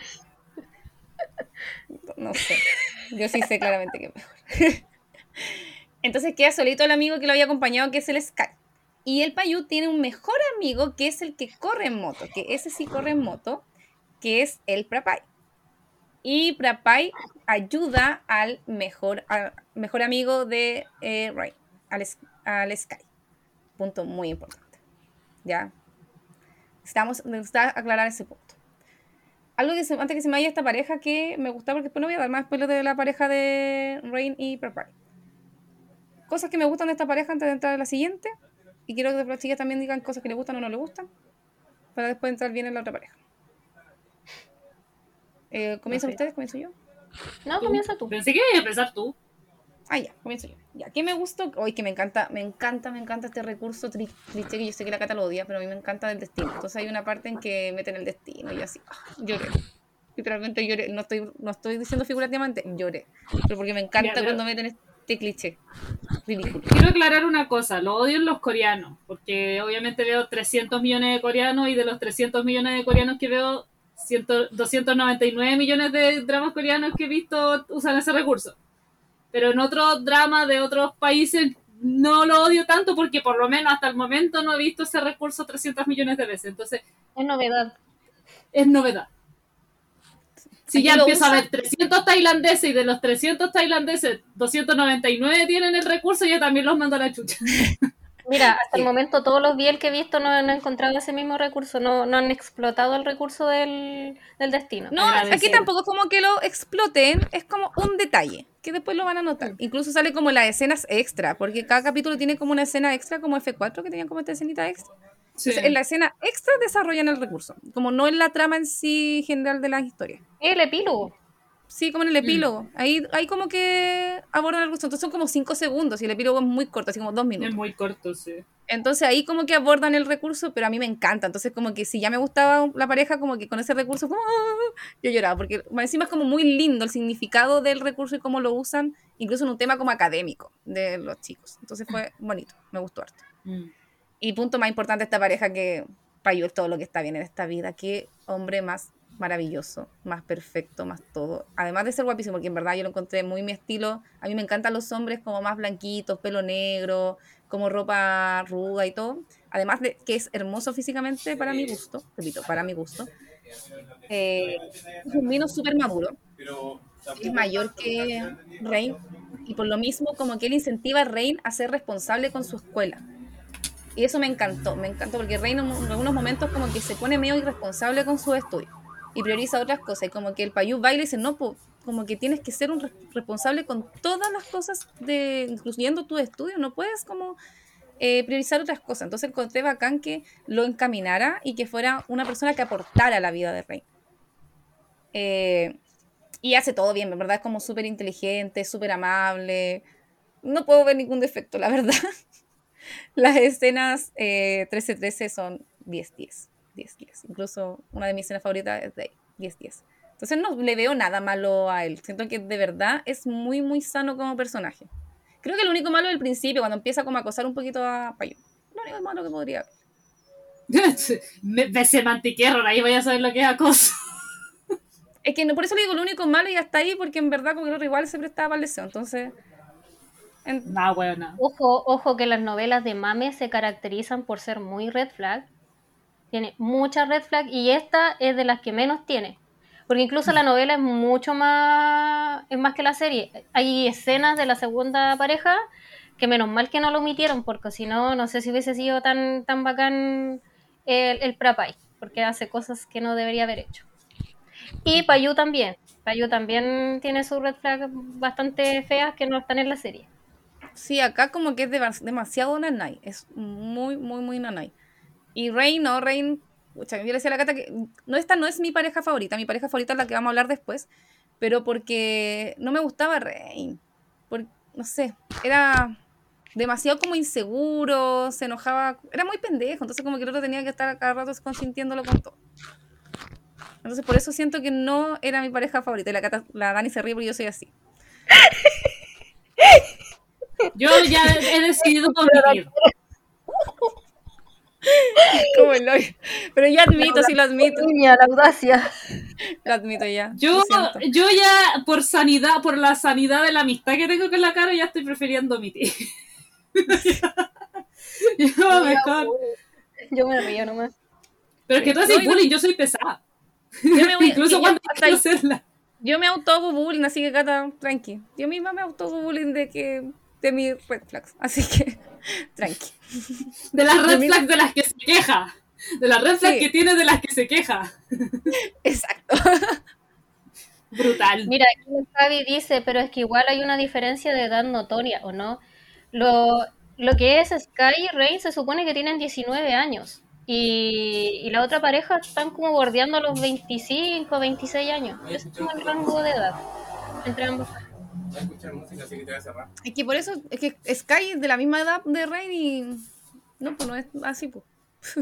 No sé. Yo sí sé claramente que es mejor. Entonces queda solito el amigo que lo había acompañado, que es el Sky. Y el Payu tiene un mejor amigo que es el que corre en moto, que ese sí corre en moto, que es el Prapai. Y Prapai ayuda al mejor, al mejor amigo de eh, Ray, al, S- al Sky. Punto muy importante. ¿Ya? Necesitamos, necesitamos aclarar ese punto. Algo que se, antes que se me vaya esta pareja que me gusta, porque después no voy a dar más spoilers de la pareja de Rain y Prapai. Cosas que me gustan de esta pareja antes de entrar a la siguiente. Y quiero que las chicas también digan cosas que les gustan o no les gustan, para después entrar bien en la otra pareja. Eh, ¿Comienzan Ok. ustedes? ¿Comienzo yo? No, comienza tú. Pensé que ibas a empezar tú. Ah, ya, comienzo yo. Ya, ¿qué me gustó? Hoy que me encanta, me encanta, me encanta este recurso tri- cliché que yo sé que la Cata lo odia, pero a mí me encanta del destino. Entonces hay una parte en que meten el destino y así, ah, lloré. Literalmente lloré. No estoy, no estoy diciendo figurativamente, lloré. Pero porque me encanta Ya, pero- cuando meten este cliché. Ridículo. Quiero aclarar una cosa, lo odio en los coreanos, porque obviamente veo trescientos millones de coreanos y de los trescientos millones de coreanos que veo, cien, doscientos noventa y nueve millones de dramas coreanos que he visto usan ese recurso. Pero en otros dramas de otros países no lo odio tanto porque por lo menos hasta el momento no he visto ese recurso trescientos millones de veces, entonces Es novedad. es novedad. Si Aquí ya lo empiezo a usan- ver trescientos tailandeses y de los trescientos tailandeses doscientos noventa y nueve tienen el recurso, yo también los mando a la chucha. Mira, hasta Sí. el momento todos los biel que he visto no, no he encontrado ese mismo recurso, no, no han explotado el recurso del, del destino. No, Agradecido. aquí tampoco es como que lo exploten, es como un detalle, que después lo van a notar. Incluso sale como las escenas extra, porque cada capítulo tiene como una escena extra, como F cuatro, que tenían como esta escenita extra. Sí. Entonces, en la escena extra desarrollan el recurso, como no en la trama en sí general de las historias. El epílogo. Sí, como en el epílogo. Ahí, ahí como que abordan el recurso. Entonces son como cinco segundos y el epílogo es muy corto, así como dos minutos. Es muy corto, sí. Entonces ahí como que abordan el recurso, pero a mí me encanta. Entonces como que si ya me gustaba la pareja, como que con ese recurso, como, ¡ah! Yo lloraba, porque más encima es como muy lindo el significado del recurso y cómo lo usan, incluso en un tema como académico de los chicos. Entonces fue bonito, me gustó harto. Mm. Y punto más importante, esta pareja que Payu es todo lo que está bien en esta vida. Qué hombre más maravilloso, más perfecto, más todo. Además de ser guapísimo, porque en verdad yo lo encontré muy mi estilo. A mí me encantan los hombres como más blanquitos, pelo negro, como ropa ruda y todo. Además de que es hermoso físicamente para mi gusto, repito, para mi gusto. Eh, es un vino súper maduro. Es mayor que Rain y por lo mismo como que él incentiva a Rain a ser responsable con su escuela. Y eso me encantó, me encantó porque Rain en algunos momentos como que se pone medio irresponsable con sus estudios y prioriza otras cosas y como que el Payu va y le dice, no, po, como que tienes que ser un res- responsable con todas las cosas, de, incluyendo tus estudios, no puedes como eh, priorizar otras cosas. Entonces encontré bacán que lo encaminara y que fuera una persona que aportara a la vida de Rain. Eh, Y hace todo bien, ¿verdad? Es como súper inteligente, súper amable. No puedo ver ningún defecto, la verdad. Las escenas eh, trece trece son diez diez. diez diez. Incluso una de mis escenas favoritas es de ahí, diez diez. Entonces no le veo nada malo a él. Siento que de verdad es muy, muy sano como personaje. Creo que lo único malo es el principio, cuando empieza como a acosar un poquito a Payu. Lo único malo que podría haber. Me, me se mantiquerron, ahí voy a saber lo que es acoso. Es que no, por eso le digo lo único malo y hasta ahí, porque en verdad como que el otro igual se prestaba para el deseo. Entonces... En... No, bueno. Ojo, ojo que las novelas de mame se caracterizan por ser muy red flag. Tiene muchas red flag y esta es de las que menos tiene. Porque incluso la novela es mucho más, es más que la serie. Hay escenas de la segunda pareja que menos mal que no lo omitieron, porque si no, no sé si hubiese sido tan, tan bacán el, el Prapay, porque hace cosas que no debería haber hecho. Y Payu también. Payu también tiene sus red flags bastante feas que no están en la serie. Sí, acá como que es de, demasiado nanay. Es muy, muy, muy nanay. Y Rain, no, Rain... Pucha, yo le decía a la Cata que no, esta no es mi pareja favorita. Mi pareja favorita es la que vamos a hablar después. Pero porque no me gustaba Rain. Porque, no sé, era demasiado como inseguro, se enojaba. Era muy pendejo. Entonces como que el otro tenía que estar a cada rato consintiéndolo con todo. Entonces por eso siento que no era mi pareja favorita. Y la, Cata, la Dani se ríe porque yo soy así. Yo ya he decidido convivir. Como el hoyo. Pero yo admito, sí lo admito. Niña, la audacia. Lo admito ya. Yo, yo ya, por sanidad, por la sanidad de la amistad que tengo con la Caro, ya estoy prefiriendo omitir. Yo mejor. Yo me río nomás. Pero es que tú haces no, bullying, yo soy pesada. Yo me voy, Incluso yo, cuando quiero hacerla. Yo me auto bullying, así que Cata, tranqui. Yo misma me auto bullying de que de mis red flags, así que tranqui. De las red flags de las que se queja. De las red flags sí. que tiene de las que se queja. Exacto. Brutal. Mira, aquí Javi dice, pero es que igual hay una diferencia de edad notoria, ¿o no? Lo, lo que es Sky y Rain se supone que tienen diecinueve años. Y, y la otra pareja están como bordeando los veinticinco, veintiséis años. Ese es como el rango de edad entre ambos. Voy a escuchar música, así que te voy a cerrar. Es que por eso, es que Sky es de la misma edad de Rain y... No, pues no es así, pues. Sí,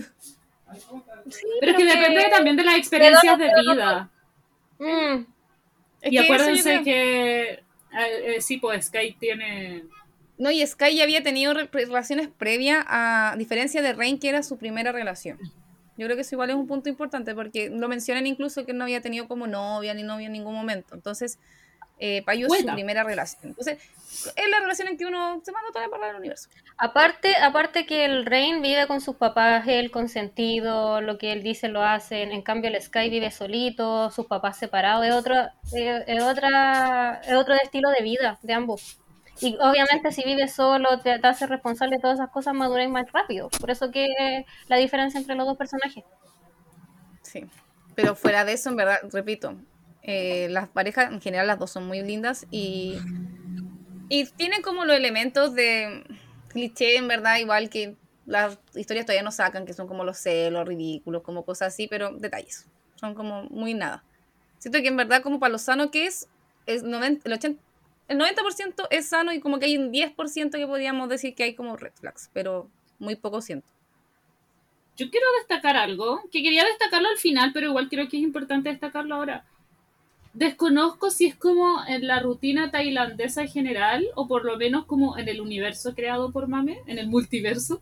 pero es que, que depende también de las experiencias de vida. Mm. Es y que acuérdense que... Eh, eh, sí, pues Sky tiene... No, y Sky ya había tenido re- relaciones previas, a diferencia de Rain, que era su primera relación. Yo creo que eso igual es un punto importante, porque lo mencionan incluso que no había tenido como novia ni novio en ningún momento. Entonces... Eh, Payu es su primera relación. Entonces, es la relación en que uno se manda toda la parada del universo. Aparte, aparte que el Rain vive con sus papás, él consentido, lo que él dice lo hacen. En cambio, el Sky vive solito, sus papás separados. Es otro, es, es otra, es otro estilo de vida de ambos. Y obviamente, si vives solo, te, te haces responsable de todas esas cosas, maduras más rápido. Por eso que la diferencia entre los dos personajes. Sí, pero fuera de eso, en verdad, repito. Eh, las parejas, en general, las dos son muy lindas y, y tienen como los elementos de cliché, en verdad, igual que las historias todavía no sacan, que son como los celos ridículos, como cosas así, pero detalles, son como muy nada. Siento que en verdad, como para lo sano que es, es noventa, el, ochenta, el noventa por ciento es sano y como que hay un diez por ciento que podríamos decir que hay como red flags, pero muy poco siento. Yo quiero destacar algo, que quería destacarlo al final, pero igual creo que es importante destacarlo ahora. Desconozco si es como en la rutina tailandesa en general, o por lo menos como en el universo creado por Mame, en el multiverso.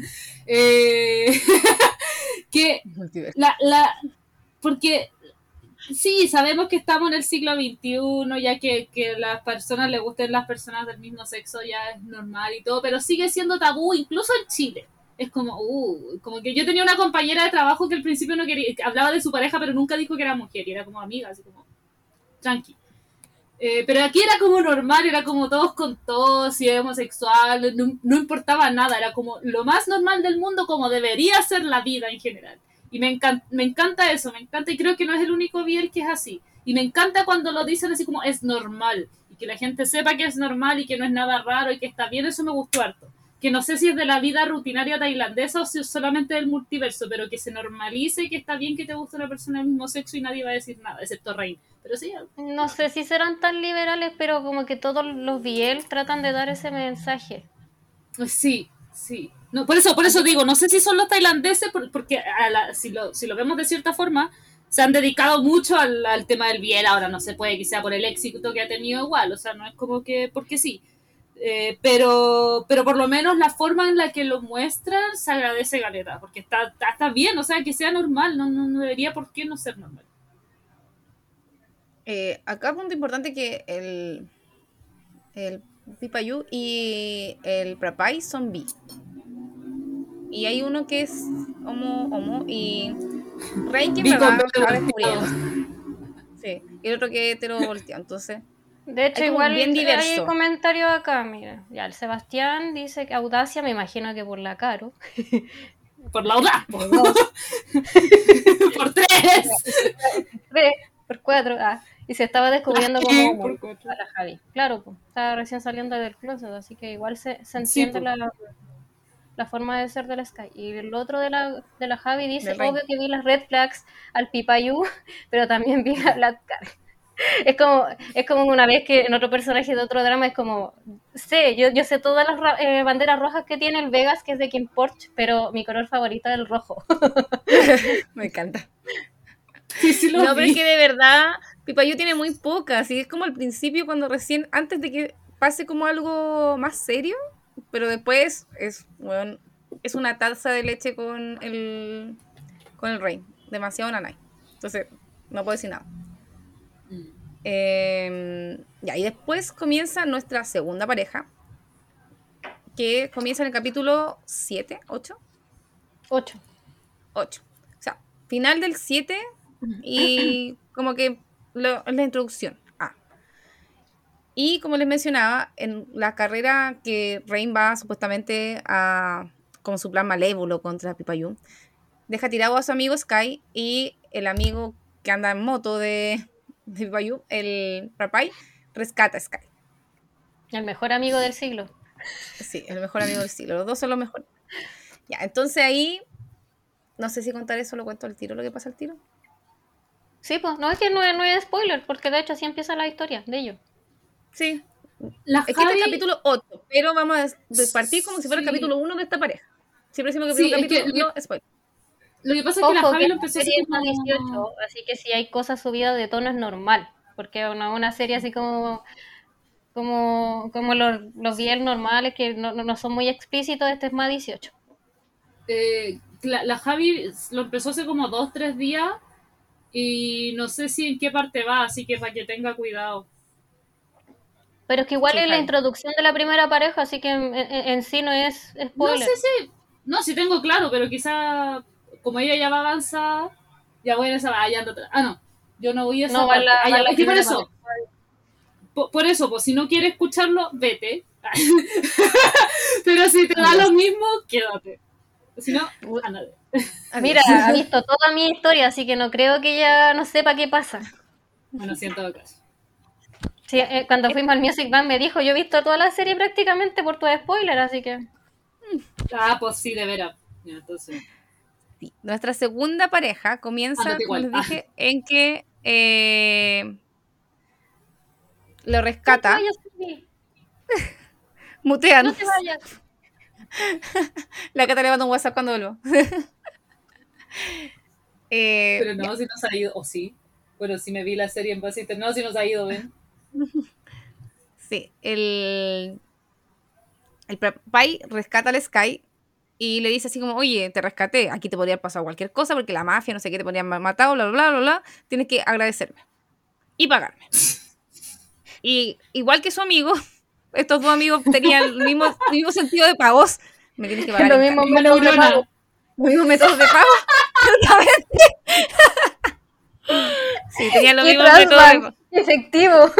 eh, que multiverso. La, la, porque sí, sabemos que estamos en el siglo veintiuno, ya que, que a las personas les gusten las personas del mismo sexo ya es normal y todo, pero sigue siendo tabú, incluso en Chile. Es como, uh, como que yo tenía una compañera de trabajo que al principio no quería, hablaba de su pareja, pero nunca dijo que era mujer, y era como amiga, así como tranqui. Eh, pero aquí era como normal, era como todos con todos, si era homosexual, no, no importaba nada, era como lo más normal del mundo, como debería ser la vida en general. Y me encanta, me encanta eso, me encanta, y creo que no es el único Biel que es así. Y me encanta cuando lo dicen así como es normal, y que la gente sepa que es normal y que no es nada raro y que está bien, eso me gustó harto. que no sé si es de la vida rutinaria tailandesa o si es solamente del multiverso, pero que se normalice que está bien que te guste una persona del mismo sexo y nadie va a decir nada, excepto Rain. Pero sí, No sé si serán tan liberales, pero como que todos los B L tratan de dar ese mensaje. sí, sí. No, por eso, por eso digo, no sé si son los tailandeses, por- porque a la- si, lo, si lo vemos de cierta forma, se han dedicado mucho al, al tema del B L. Ahora no se puede que sea por el éxito que ha tenido igual, o sea, no es como que porque sí. Eh, pero, pero por lo menos la forma en la que lo muestran se agradece galeta, porque está, está, está bien, o sea, que sea normal, no, no, no debería por qué no ser normal. Eh, acá punto importante que el, el Pipayu y el Prapai son bi. Y hay uno que es homo, homo y Rain que Vi me con va, verde va volteado. descubriendo. Sí, y el otro que hetero volteado. Entonces, De hecho, es como igual bien hay diverso. comentarios acá, mira. Ya, el Sebastián dice que Audacia, me imagino que por la Caro. Por la otra, Por dos, por tres. tres, por cuatro. Ah, y se estaba descubriendo como Sí, homo por cuatro. a la Javi. Claro, pues, estaba recién saliendo del closet, así que igual se, se entiende Sí, la, la forma de ser de la Sky. Y el otro de la, de la Javi dice, Del Rain. obvio que vi las red flags al Pipayu, pero también vi a Black Car. Es como, es como una vez que en otro personaje de otro drama es como, sé, yo, yo sé todas las ra- eh, banderas rojas que tiene el Vegas, que es de Kim Porsche, pero mi color favorito es el rojo. Me encanta. sí, sí lo No, pero vi. es que de verdad, Pipayu tiene muy pocas. Y es como al principio, cuando recién, antes de que pase como algo más serio, pero después es, bueno, es una taza de leche con el, con el Rain. Demasiado nanay. Entonces, no puedo decir nada. Eh, ya, y después comienza nuestra segunda pareja, que comienza en el capítulo siete, ocho, Ocho. ocho. O sea, final del siete y como que lo- la introducción. Ah. Y como les mencionaba, en la carrera que Rain va supuestamente a, con su plan malévolo contra Pipayu, deja tirado a su amigo Sky y el amigo que anda en moto de, de Pipayu, el Rapai, rescata a Sky. El mejor amigo del siglo. Sí, el mejor amigo del siglo. Los dos son los mejores. Ya, entonces ahí, no sé si contar eso, lo cuento al tiro, lo que pasa al tiro. Sí, pues, no es que no, es- no es spoiler, porque de hecho así empieza la historia de ellos. Sí. La Es que este es Javi- el capítulo ocho, pero vamos a des- partir como si fuera el Sí. capítulo uno de esta pareja. Siempre decimos que el Sí, primer es que capítulo lo no spoiler. Lo que pasa es que la Ojo, Javi que lo la empezó así serie es como... más dieciocho, así que si hay cosas subidas de tono es normal, porque es una, una serie así como como, como los, los B L normales que no, no, no son muy explícitos, este es más dieciocho. eh, la, la Javi lo empezó hace como dos, tres días y no sé si en qué parte va, así que para que tenga cuidado. Pero es que igual Sí, es la Javi. introducción de la primera pareja, así que en, en- en sí no es No spoiler. sé si... No, sí tengo claro, pero quizá como ella ya va avanzada, ya voy en esa... Ah, ya ando atrás. Ah, no, yo no voy a esa No, va en parte. la, Ah, va ya, en la es que por primera eso, por, por eso, pues si no quieres escucharlo, vete. Pero si te da lo mismo, quédate. Si no, ándate. parte. Mira, ha visto toda mi historia, así que no creo que ella no sepa qué pasa. Bueno, sí, en todo caso. Sí, eh, cuando fuimos al Music Bank me dijo, yo he visto toda la serie prácticamente por tu spoiler, así que... Ah, pues sí, de veras. Ya, entonces... Sí. Nuestra segunda pareja comienza, Ándate como igual. les dije, en que eh, lo No te rescata, vayas, Juli, mutean. no te vayas. La Cata le manda un WhatsApp cuando vuelvo. Eh, Pero no, si nos ha ido, o sí. Bueno, si me vi la serie en base a internet, no, si nos ha ido, ¿ven? sí, el, el Pai rescata al Sky y le dice así como, oye, te rescaté, aquí te podría haber pasado cualquier cosa porque la mafia, no sé qué, te podrían haber matado, bla, bla, bla, bla, tienes que agradecerme y pagarme. Y igual que su amigo, estos dos amigos tenían el mismo, el mismo sentido de pagos, me tienes que pagar Lo en mismo carne. métodos de pago. Los mismos métodos de pago. Exactamente. Sí, tenían los Y mismos métodos de Transbank, pago. efectivo.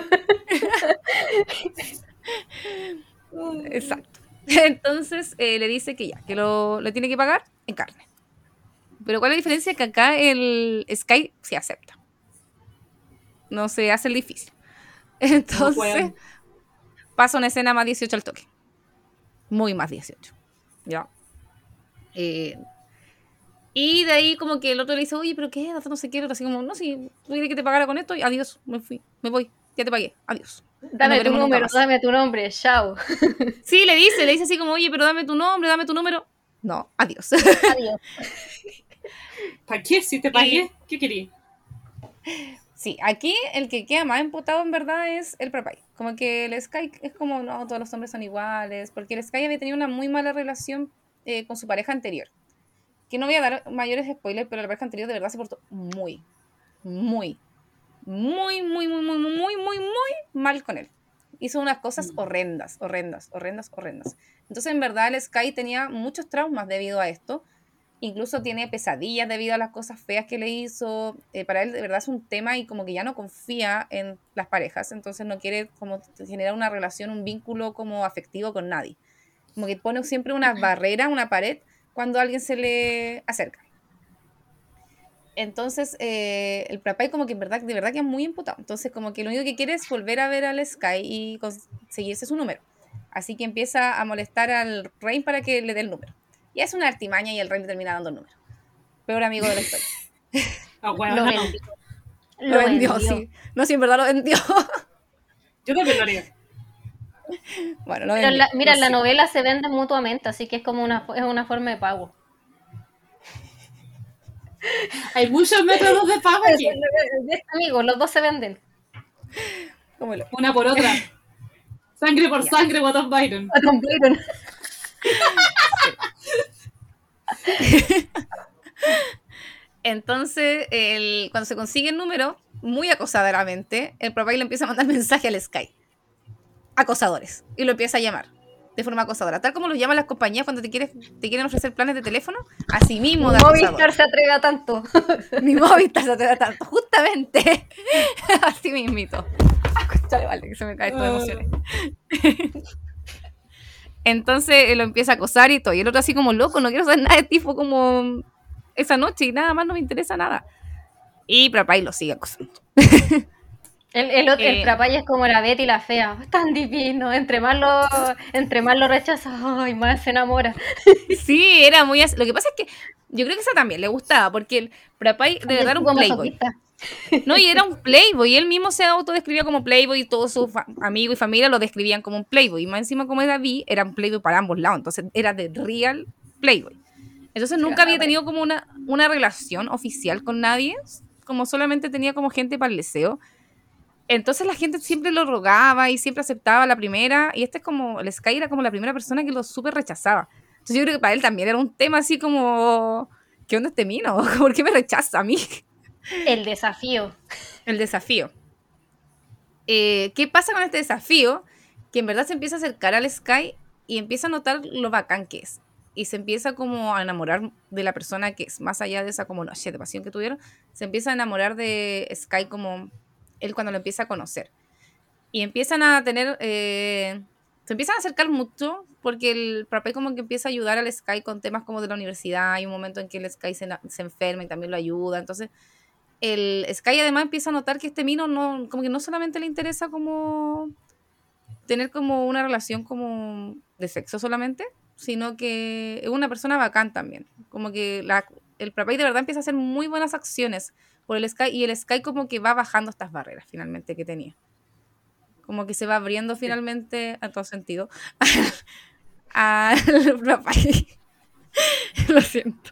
Exacto. Entonces eh, le dice que ya, que lo, lo tiene que pagar en carne. Pero ¿cuál es la diferencia? Que acá el Sky se acepta. No se hace el difícil. Entonces juegan. pasa una escena más dieciocho al toque. muy más dieciocho, ¿ya? Eh, y de ahí como que el otro le dice, oye, pero ¿qué? No sé qué, así como, no, si tú querías que te pagara con esto, y adiós, me fui, me voy, ya te pagué, adiós. Dame No tu veremos nunca número, más. dame tu nombre, chao. Sí, le dice, le dice así como, oye, pero dame tu nombre, dame tu número. No, adiós. Adiós. ¿Para qué? Si te pagué, ¿qué querías? Sí, aquí el que queda más emputado en verdad es el Prapay. Como que el Sky es como, no, todos los hombres son iguales, porque el Sky había tenido una muy mala relación eh, con su pareja anterior. Que no voy a dar mayores spoilers, pero la pareja anterior de verdad se portó muy, muy, muy, muy, muy, muy, muy, muy, muy mal con él. Hizo unas cosas horrendas, horrendas, horrendas, horrendas. Entonces, en verdad, el Sky tenía muchos traumas debido a esto. Incluso tiene pesadillas debido a las cosas feas que le hizo. Eh, para él, de verdad, es un tema y como que ya no confía en las parejas. Entonces, no quiere como generar una relación, un vínculo como afectivo con nadie. Como que pone siempre una barrera, una pared, cuando alguien se le acerca. Entonces, eh, el Prapay como que en verdad, de verdad que es muy imputado. Entonces, como que lo único que quiere es volver a ver al Sky y conseguirse su número. Así que empieza a molestar al Rain para que le dé el número. Y es una artimaña y el Rain le termina dando el número. Peor amigo de la historia. Ah, bueno, Lo no. vendió. Lo, vendió, sí. No, sí, en verdad lo vendió. Yo también lo haría. Bueno, lo Pero vendió. la- mira, en la Sí. novela se venden mutuamente, así que es como una, es una forma de pago. Hay muchos métodos de pago aquí. Amigos, los dos se venden. Como lo- Una por otra. Sangre por Ya. sangre, Bottom Byron. A Tom Byron. Entonces, el, cuando se consigue el número, muy acosadoramente, el Prapay le empieza a mandar mensaje al Sky. Acosadores. Y lo empieza a llamar de forma acosadora. Tal como lo llaman las compañías cuando te, quieres, te quieren ofrecer planes de teléfono, así mismo de Movistar acosador. se atreve a tanto. Mi Movistar se atreve tanto. Justamente. Así mismito. Chale, vale, que se me cae esto de emociones. Entonces él lo empieza a acosar y todo. Y el otro así como loco, no quiero saber nada de ti, fue como esa noche y nada más, no me interesa nada. Y Prapay lo sigue acosando. El, el, otro- el Eh. Prapay es como la Betty la fea, es tan divino, entre más lo, entre más lo rechaza, ay, más se enamora. Sí, era muy así. Lo que pasa es que yo creo que esa también le gustaba, porque el Prapay de verdad era un Como playboy. masoquista. No, y era un playboy, y él mismo se autodescribía como playboy y todos sus fa- amigos y familia lo describían como un playboy. Y más encima como era David, era un playboy para ambos lados, entonces era de real playboy. Entonces nunca había tenido como una, una relación oficial con nadie, como solamente tenía como gente para el deseo. Entonces la gente siempre lo rogaba y siempre aceptaba la primera, y este es como, el Sky era como la primera persona que lo súper rechazaba. Entonces yo creo que para él también era un tema así como, ¿qué onda este mino? ¿Por qué me rechaza a mí? El desafío. El desafío. Eh, ¿Qué pasa con este desafío? Que en verdad se empieza a acercar al Sky y empieza a notar lo bacán que es. Y se empieza como a enamorar de la persona que es, más allá de esa como noche de pasión que tuvieron, se empieza a enamorar de Sky como él cuando lo empieza a conocer. Y empiezan a tener, eh, se empiezan a acercar mucho porque el Prapay como que empieza a ayudar al Sky con temas como de la universidad. Hay un momento en que el Sky se, se enferma y también lo ayuda. Entonces el Sky además empieza a notar que este mino no, como que no solamente le interesa como tener como una relación como de sexo solamente, sino que es una persona bacán también. Como que la, el Prapay de verdad empieza a hacer muy buenas acciones por el Sky, y el Sky como que va bajando estas barreras finalmente que tenía. Como que se va abriendo finalmente, en todo sentido, al Prapay. Lo siento.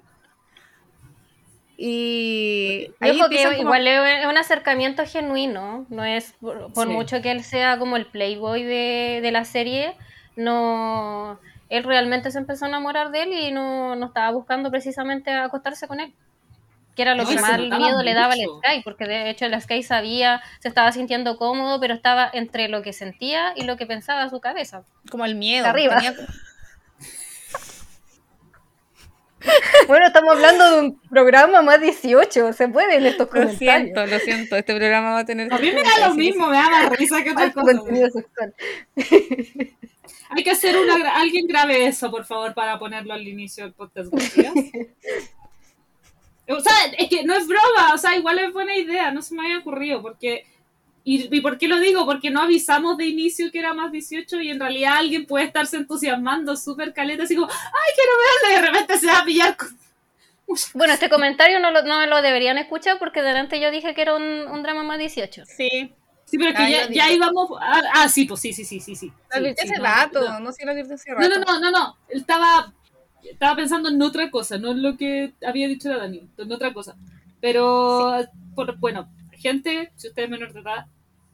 Y Y ahí ojo que empiezan como- igual es un acercamiento genuino, no es por, por Sí. mucho que él sea como el playboy de, de la serie, no, él realmente se empezó a enamorar de él y no, no estaba buscando precisamente acostarse con él, que era lo No, que y se más notaba miedo le daba al mucho. Sky, porque de hecho el Sky sabía, se estaba sintiendo cómodo, pero estaba entre lo que sentía y lo que pensaba en su cabeza. como el miedo. Arriba. tenía- Bueno, estamos hablando de un programa más dieciocho, se pueden estos Lo comentarios. siento, lo siento. Este programa va a tener... A mí me da lo mismo, me da más risa que otra Alto cosa. contenido sexual. Hay que hacer una... gra- Alguien grabe eso, por favor, para ponerlo al inicio del podcast. ¿Gracias? O sea, es que no es broma, o sea, igual es buena idea, no se me había ocurrido, porque ¿Y, ¿Y por qué lo digo? Porque no avisamos de inicio que era más dieciocho y en realidad alguien puede estarse entusiasmando súper caleta, así como, ¡ay, quiero verla! Y de repente se va a pillar con... Bueno, este comentario no lo, no lo deberían escuchar porque delante yo dije que era un, un drama más dieciocho. Sí. Sí, pero es que Ah, ya, yo ya digo. íbamos... Ah, ah, sí, pues sí, sí, sí, sí. sí, Lo advirtió sí, hace no, rato, no. no sé si lo advirtió hace No, rato. no, no, no, no. Él estaba, estaba pensando en otra cosa, no en lo que había dicho la Dani, en otra cosa. Pero, por, bueno, gente, si usted es menor de edad,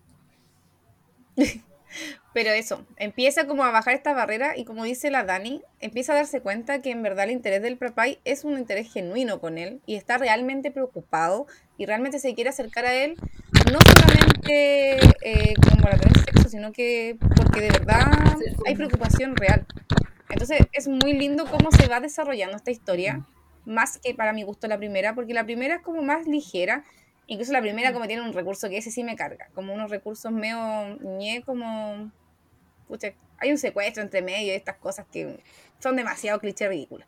Pero eso, empieza como a bajar esta barrera y como dice la Dani, empieza a darse cuenta que en verdad el interés del papá es un interés genuino con él y está realmente preocupado y realmente se quiere acercar a él, no solamente eh, como para tener sexo, sino que porque de verdad hay preocupación real. Entonces es muy lindo cómo se va desarrollando esta historia, más que para mi gusto la primera, porque la primera es como más ligera. Incluso la primera como tiene un recurso que ese sí me carga, como unos recursos medio ñe, como... Pucha, hay un secuestro entre medio y estas cosas que son demasiado cliché ridículas.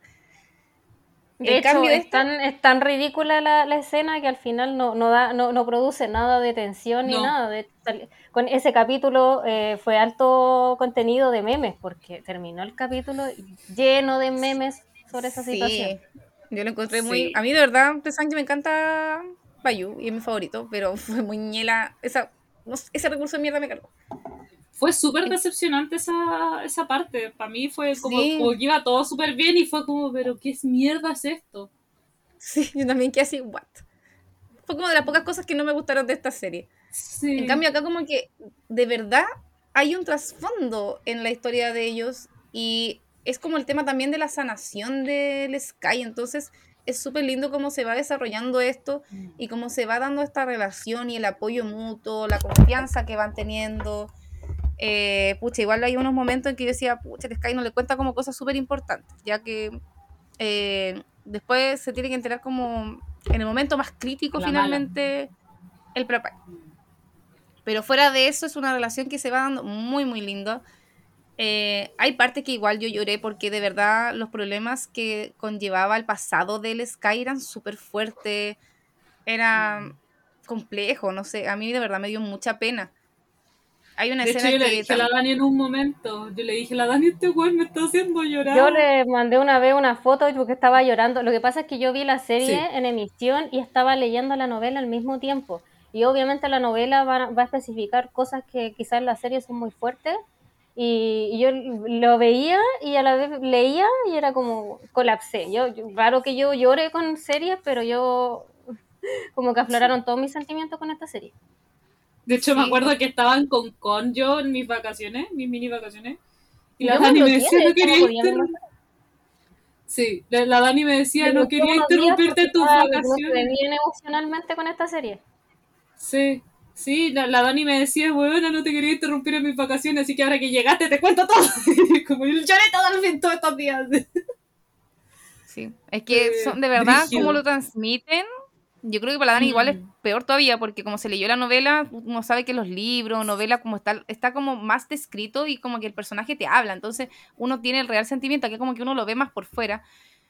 De En hecho, cambio, es, esta- tan, es tan ridícula la, la escena que al final no, no, da, no, no produce nada de tensión ni No. nada. De, con ese capítulo eh, fue alto contenido de memes, porque terminó el capítulo lleno de memes sobre esa sí, situación. yo lo encontré muy... Sí. A mí de verdad, ustedes saben que me encanta Bayu y es mi favorito, pero fue muy ñela, esa, no sé, ese recurso de mierda me cargó. fue súper decepcionante esa, esa parte. Para mí fue como, Sí. como que iba todo súper bien y fue como, pero ¿qué mierda es esto? Sí, yo también quedé así, what? Fue como de las pocas cosas que no me gustaron de esta serie. Sí. En cambio acá como que de verdad hay un trasfondo en la historia de ellos y es como el tema también de la sanación del Sky, entonces es súper lindo cómo se va desarrollando esto y cómo se va dando esta relación y el apoyo mutuo, la confianza que van teniendo. Eh, pucha, igual hay unos momentos en que yo decía, pucha, el Sky no le cuenta como cosas súper importantes, ya que eh, después se tiene que enterar como en el momento más crítico La finalmente el papá. Pero fuera de eso es una relación que se va dando muy muy lindo. Eh, hay partes que igual yo lloré porque de verdad los problemas que conllevaba el pasado del Sky eran súper fuertes, era complejo, no sé, a mí de verdad me dio mucha pena. Hay una De hecho, escena yo le que dije a la tam- Dani en un momento, yo le dije a la Dani, este güey me está haciendo llorar. Yo le mandé una vez una foto porque estaba llorando. Lo que pasa es que yo vi la serie Sí. en emisión y estaba leyendo la novela al mismo tiempo. Y obviamente la novela va, va a especificar cosas que quizás en la serie son muy fuertes. Y, y yo lo veía y a la vez leía y era como colapsé. Yo, yo- raro que yo llore con series, pero yo como que afloraron todos mis sentimientos con esta serie. De hecho, me Sí. acuerdo que estaban con Con yo en mis vacaciones, mis mini vacaciones. Y la Yo me Dani me bloqueé, decía, de no hecho, no quería podía ver interrumpir. Sí, la, la Dani me decía, Me no bloqueé quería unos días interrumpirte porque tus estaba- me vacaciones. bien emocionalmente con esta serie. Sí, sí, la, la Dani me decía, bueno, no te quería interrumpir en mis vacaciones, así que ahora que llegaste te cuento todo. Como yo lloré todo el fin todos estos días. sí, es que Eh, son de verdad brígido. cómo lo transmiten. Yo creo que para la Dani igual es Mm. peor todavía, porque como se leyó la novela, uno sabe que los libros, novela, como está, está como más descrito y como que el personaje te habla, entonces uno tiene el real sentimiento, aquí como que uno lo ve más por fuera,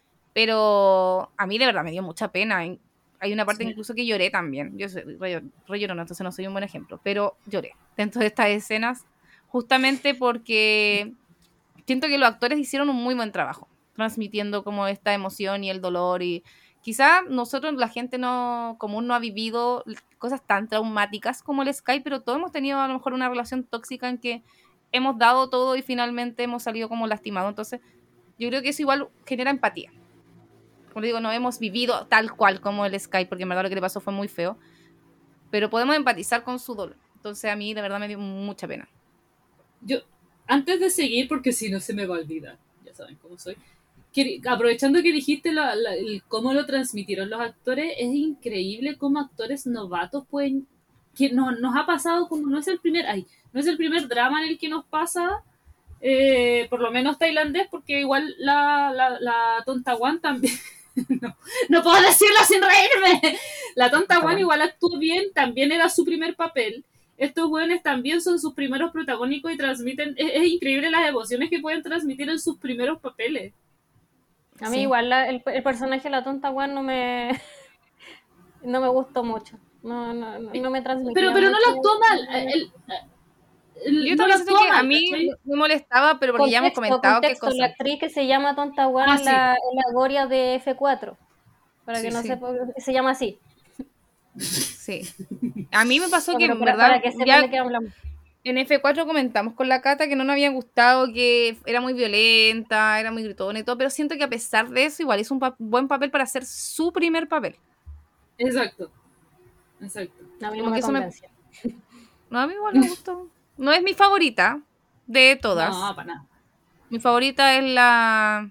pero a mí de verdad me dio mucha pena. en- Hay una parte Sí. incluso que lloré también, yo soy re, re llorona, entonces no soy un buen ejemplo, pero lloré dentro de estas escenas, justamente porque siento que los actores hicieron un muy buen trabajo, transmitiendo como esta emoción y el dolor y quizá nosotros, la gente no común no ha vivido cosas tan traumáticas como el Sky, pero todos hemos tenido a lo mejor una relación tóxica en que hemos dado todo y finalmente hemos salido como lastimados, entonces yo creo que eso igual genera empatía. Como digo, no hemos vivido tal cual como el Sky, porque en verdad lo que le pasó fue muy feo, pero podemos empatizar con su dolor, entonces a mí de verdad me dio mucha pena. Yo, antes de seguir, porque si no se me va a olvidar, ya saben cómo soy, que, aprovechando que dijiste la, la, el, cómo lo transmitieron los actores, es increíble cómo actores novatos pueden, que no, nos ha pasado como, no es el primer, ay, no es el primer drama en el que nos pasa, eh, por lo menos tailandés, porque igual la, la, la tonta Wan también, no, no puedo decirlo sin reírme, la tonta Wan igual actuó bien, también era su primer papel. Estos jóvenes también son sus primeros protagónicos y transmiten, es, es increíble las emociones que pueden transmitir en sus primeros papeles. A mí Sí. igual la- el, el personaje de la tonta Gwen no me no me gustó mucho. No, no, no, no me transmitía. Pero, pero no mucho. lo actuó mal. El, el, Yo no también lo siento actuó que a mal, mí ¿cachai? me molestaba, pero porque ya hemos Contexto, comentado contexto, qué la cosa. actriz que se llama Tonta Wan Ah, es sí. la, es la Goria de F cuatro. Para Sí, que no sí. sepa, se llama así. Sí. A mí me pasó No, que, pero en para, verdad, para que sepan ya de qué hablamos. en F cuatro comentamos con la Cata que no nos había gustado, que era muy violenta, era muy gritona y todo, pero siento que a pesar de eso, igual hizo un pa- buen papel para hacer su primer papel. Exacto. Exacto. A mí no Como me que eso me- convenció. No, a mí igual me gustó. No es mi favorita de todas. No, para nada. Mi favorita es la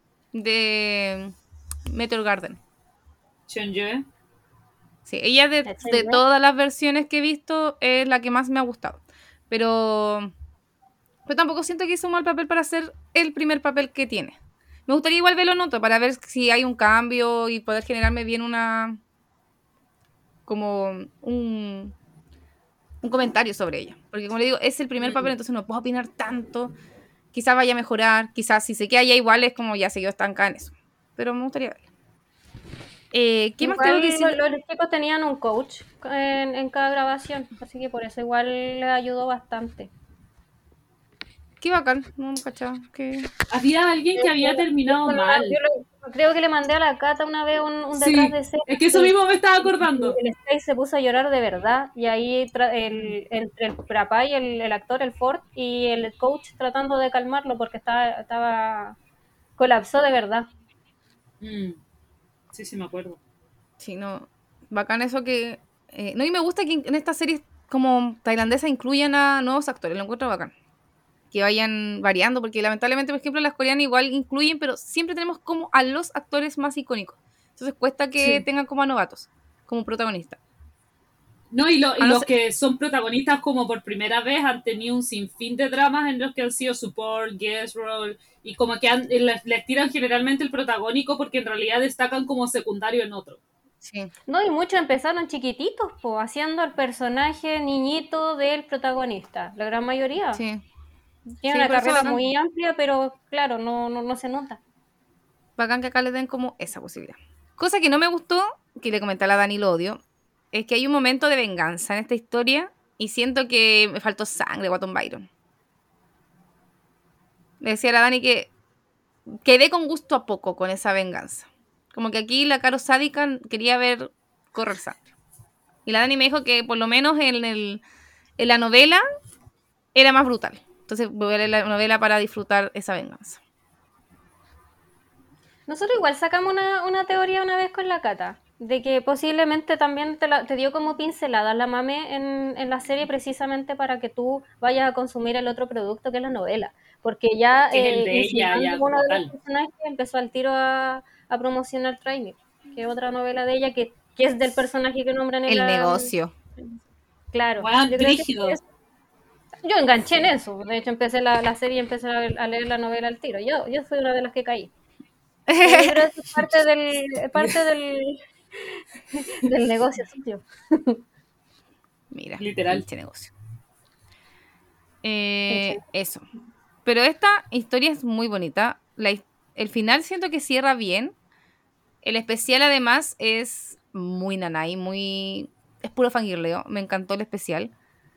de Meteor Garden. Chonje. Sí, ella de, ¿La de Chonje? todas las versiones que he visto es la que más me ha gustado. Pero, pero tampoco siento que hizo un mal papel para hacer el primer papel que tiene. Me gustaría igual verlo en otro para ver si hay un cambio y poder generarme bien una... como un, un comentario sobre ella. Porque como le digo, es el primer Mm. papel, entonces no puedo opinar tanto. Quizás vaya a mejorar, quizás si se queda ya igual es como ya se quedó estancada en eso. Pero me gustaría verla. Eh, ¿Qué más Igual tengo que decir? lo- los chicos tenían un coach en, en cada grabación, así que por eso igual les ayudó bastante. Qué bacán, no me cachaba. Que... Había alguien que había terminado Yo, mal. yo lo- creo que le mandé a la Cata una vez un, un Sí, detrás de escena. es que eso mismo me estaba acordando. El Stay se puso a llorar de verdad y ahí tra- el, entre el Prapay, el, el actor, el Ford y el coach tratando de calmarlo porque estaba, estaba colapsó de verdad. Mm. Sí, sí, me acuerdo. Sí, no. Bacán eso que... eh, no, y me gusta que en estas series como tailandesas incluyan a nuevos actores. Lo encuentro bacán. Que vayan variando, porque lamentablemente, por ejemplo, las coreanas igual incluyen, pero siempre tenemos como a los actores más icónicos. Entonces cuesta que Sí. tengan como a novatos, como protagonistas. No, y, lo- y A no los ser- que son protagonistas como por primera vez han tenido un sinfín de dramas en los que han sido support, guest role, y como que han- les, les tiran generalmente el protagónico porque en realidad destacan como secundario en otro. Sí. No, y muchos empezaron chiquititos, po, haciendo el personaje niñito del protagonista. La gran mayoría. Sí. Tiene Sí, una por eso carrera bacán. muy amplia, pero claro, no, no, no se nota. Bacán que acá le den como esa posibilidad. Cosa que no me gustó, que le comenté a la Dani, lo odio, es que hay un momento de venganza en esta historia y siento que me faltó sangre, Guatón Byron. Le decía a la Dani que quedé con gusto a poco con esa venganza. Como que aquí la Caro sádica quería ver correr sangre. Y la Dani me dijo que por lo menos en, el, en la novela era más brutal. Entonces voy a leer la novela para disfrutar esa venganza. Nosotros igual sacamos una, una teoría una vez con la Cata, de que posiblemente también te, la- te dio como pinceladas la mame en, en la serie precisamente para que tú vayas a consumir el otro producto que es la novela. Porque ya Que es el eh, de ella, insinuando ya, uno de total. los personajes empezó al tiro a, a promocionar Training, que es otra novela de ella que, que es del personaje que nombran en El la... negocio. Claro. Weón, yo creo que brígido. es- Yo enganché en eso. De hecho, empecé la, la serie y empecé a, a leer la novela al tiro. Yo, yo fui una de las que caí. Pero yo creo que es parte del, parte del, del negocio suyo. Mira, Literal. pinche negocio. Eh, eso. Pero esta historia es muy bonita. La his- el final siento que cierra bien. El especial además es muy nanay, muy... Es puro fangirleo. Me encantó el especial.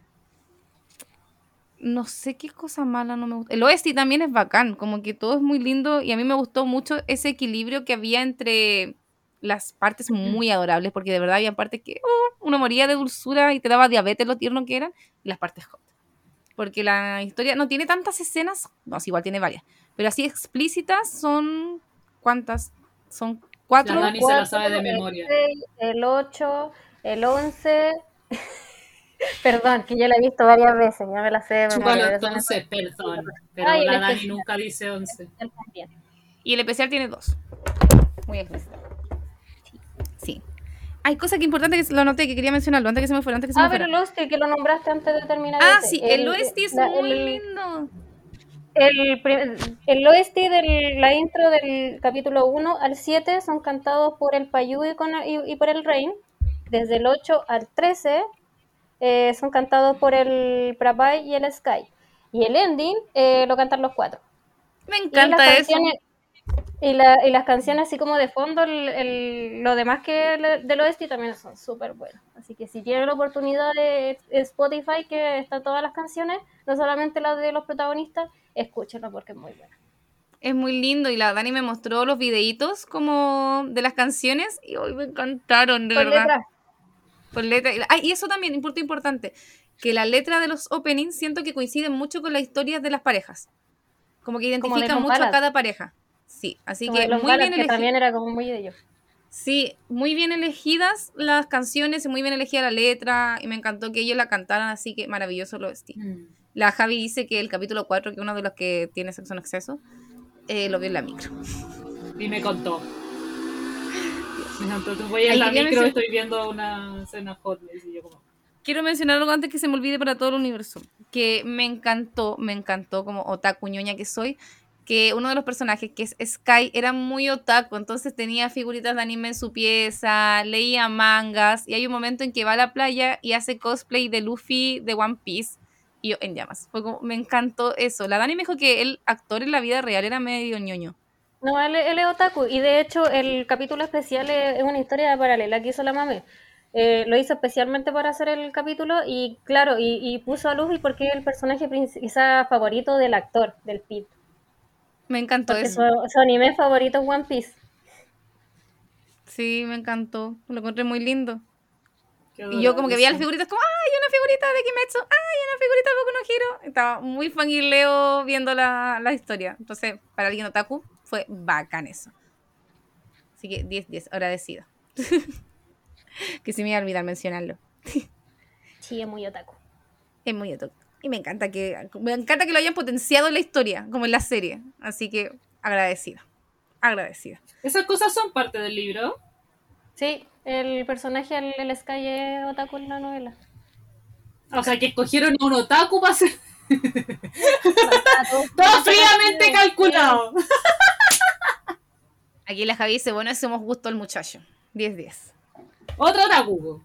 No sé qué cosa mala no me gusta. El O S T también es bacán. Como que todo es muy lindo. Y a mí me gustó mucho ese equilibrio que había entre las partes muy adorables. Porque de verdad había partes que uh, uno moría de dulzura y te daba diabetes lo tierno que eran. Y las partes hot. Porque la historia no tiene tantas escenas, no, sí, igual tiene varias, pero así explícitas son, ¿cuántas? Son cuatro. La Dani se la sabe de memoria. El seis, el ocho, el once. Perdón, que yo la he visto varias veces, ya me la sé de memoria. Chúpalo pero eso me entonces, perdón. Pero Ay, la el Dani especial. nunca dice once. parece también. Y el especial tiene dos. Muy explícito. Sí. Hay cosas que importante que lo anoté, que quería mencionarlo antes que se me fuera, antes que se Ah, me pero fuera. el hostia, que lo nombraste antes de terminar. Ah, ese. sí, el O S T es la- muy el- lindo. El, pri- el O S T de la intro del capítulo uno al siete son cantados por el Payu y, con, y, y por el Rain. Desde el ocho al trece eh, son cantados por el Prabhai y el Sky. Y el ending eh, lo cantan los cuatro. Me Y las encanta eso. canciones, Y, la, y las canciones así como de fondo, el, el- lo demás que le- del oeste también son súper buenas. Así que si tienen la oportunidad de Spotify, que están todas las canciones, no solamente las de los protagonistas, escúchenlo porque es muy buena. Es muy lindo y la Dani me mostró los videitos como de las canciones y hoy me encantaron, de Con verdad. letras. Con letra. Y la- ah, y eso también, importa importante, que la letra de los openings siento que coinciden mucho con las historias de las parejas. Como que Como de identifican los mucho a ballads. cada pareja. Sí, así Como que de los muy ballads, bien que elegidas. también era como muy de ellos. Sí, muy bien elegidas las canciones y muy bien elegida la letra. Y me encantó que ellos la cantaran, así que maravilloso lo vestí. Mm. La Javi dice que el capítulo cuatro, que es uno de los que tiene sexo en exceso, eh, lo vio en la micro. Y me contó. Me contó, tú voy en Ay, la quería micro, mencionar- estoy viendo una escena hot, y yo como... Quiero mencionar algo antes que se me olvide para todo el universo. Que me encantó, me encantó como otaku ñoña que soy, que uno de los personajes, que es Sky, era muy otaku, entonces tenía figuritas de anime en su pieza, leía mangas, y hay un momento en que va a la playa y hace cosplay de Luffy de One Piece, y yo en llamas. Fue como, me encantó eso. La Dani me dijo que el actor en la vida real era medio ñoño. No, él, él es otaku. Y de hecho, el capítulo especial es, es una historia paralela que hizo la mame. Eh, lo hizo especialmente para hacer el capítulo y claro, y, y puso a Luffy porque es el personaje princi- quizá favorito del actor, del Pip. Me encantó Porque eso. su, su anime favorito es One Piece. Sí, me encantó. Lo encontré muy lindo. Qué Y yo como que veía las adorable. figuritas como, ¡ay, una figurita de Kimetsu! ¡Ay, una figurita de Boku no Hero! Estaba muy fangirleo viendo la, la historia. Entonces, para alguien otaku, fue bacán eso. Así que diez diez, agradecida. Que sí me iba a olvidar mencionarlo. Sí, es muy otaku. Es muy otaku. Y me encanta que me encanta que lo hayan potenciado en la historia, como en la serie. Así que agradecida. Agradecida. Esas cosas son parte del libro. Sí, el personaje, el, el Sky es otaku en la novela. O sea, que escogieron a un otaku para hacer... Está todo- Todo fríamente calculado. Aquí la Javi dice, bueno, hacemos gusto al muchacho. diez diez. Otro otaku.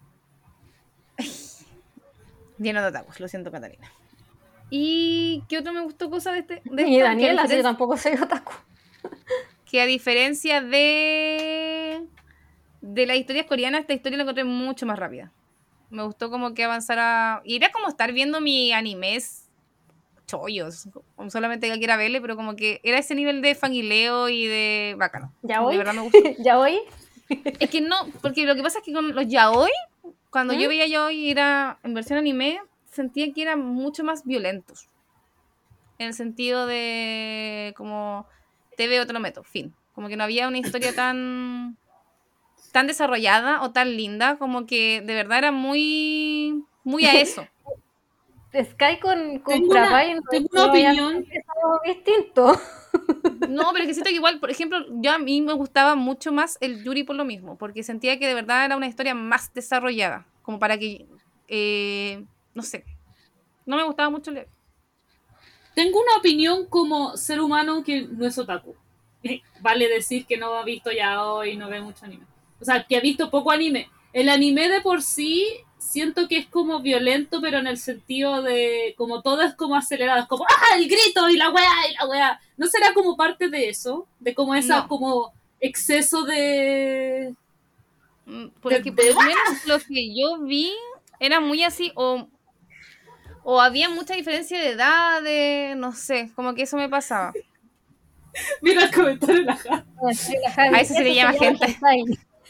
Lleno de otakus, lo siento, Catalina. ¿Y qué otro me gustó cosa de este? De Y esta? Daniela, que, a sí, yo diferencia, tampoco soy otaku. que a diferencia de de las historias coreanas, esta historia la encontré mucho más rápida. Me gustó como que avanzara. Y era como estar viendo mi animes chollos. Solamente que quiera verle, pero como que era ese nivel de fangileo y de bacano. ¿Ya Como hoy? de verdad me gustó. ¿Ya hoy? Es que no, porque lo que pasa es que con los yaoi, cuando ¿Mm? yo veía yaoi era en versión anime, sentía que eran mucho más violentos. En el sentido de como te veo, te lo meto, fin. Como que no había una historia tan tan desarrollada o tan linda, como que de verdad era muy muy a eso. Sky con, con Tengo una, Prapay no tengo es una que hayan opinión. empezado distinto. No, pero es que siento que igual, por ejemplo, yo a mí me gustaba mucho más el Yuri por lo mismo, porque sentía que de verdad era una historia más desarrollada, como para que, eh, no sé, no me gustaba mucho leer. Tengo una opinión como ser humano que no es otaku. Vale decir que no ha visto ya hoy, no ve mucho anime. O sea, que ha visto poco anime. El anime de por sí siento que es como violento, pero en el sentido de como todo es como acelerado, es como ¡ah! El grito y la weá y la weá. ¿No será como parte de eso? De como esa No. como exceso de... Mm, Porque De- por de- lo menos lo que yo vi era muy así, o, o había mucha diferencia de edades, no sé, como que eso me pasaba. Mira el comentario de la Jara. A eso se le llama gente. hentai.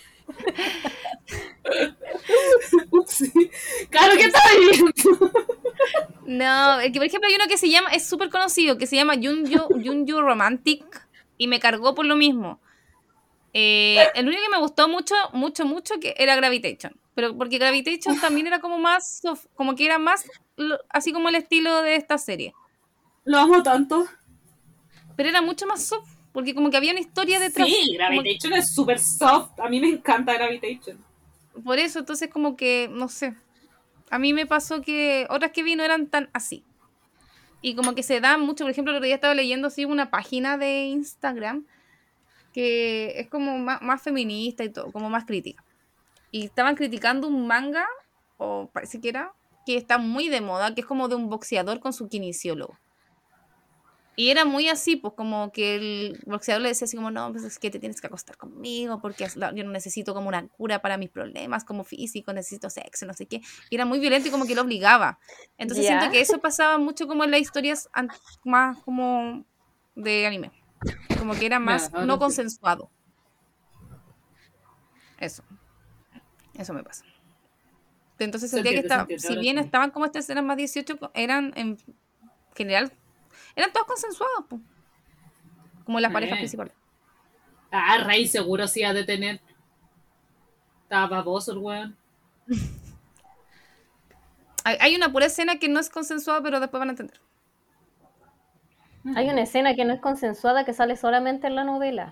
Sí. Claro que está viendo. No, es que por ejemplo hay uno que se llama, es súper conocido, que se llama Junju, Junju Romantic, y me cargó por lo mismo. Eh, el único que me gustó mucho, mucho, mucho, que era Gravitation. Pero porque Gravitation también era como más, soft, como que era más, lo- así como el estilo de esta serie. Lo amo tanto. Pero era mucho más soft, porque como que había una historia detrás. Sí, Como- Gravitation es súper soft. A mí me encanta Gravitation. por eso, entonces como que, no sé. A mí me pasó que otras que vi no eran tan así. Y como que se dan mucho, por ejemplo, el otro día estaba leyendo así una página de Instagram que es como más, más feminista y todo, como más crítica. Y estaban criticando un manga, o parece que era, que está muy de moda, que es como de un boxeador con su kinesiólogo. Y era muy así, pues como que el boxeador le decía así como, no, pues es que te tienes que acostar conmigo porque yo no necesito como una cura para mis problemas como físico, necesito sexo, no sé qué. Y era muy violento y como que lo obligaba. Entonces Ya. siento que eso pasaba mucho como en las historias an- más como de anime. Como que era más Ya, ahora no entiendo. consensuado. Eso. Eso me pasa. Entonces Se sentía que entiende, se estaba, entiende, si ahora bien entiendo. estaban como estas escenas más dieciocho, eran en general, eran todos consensuados, pues, como las parejas Eh. principales. Ah, Rey seguro sí ha de tener. Estaba baboso el weón. Hay, hay una pura escena que no es consensuada, pero después van a entender. Hay una escena que no es consensuada que sale solamente en la novela.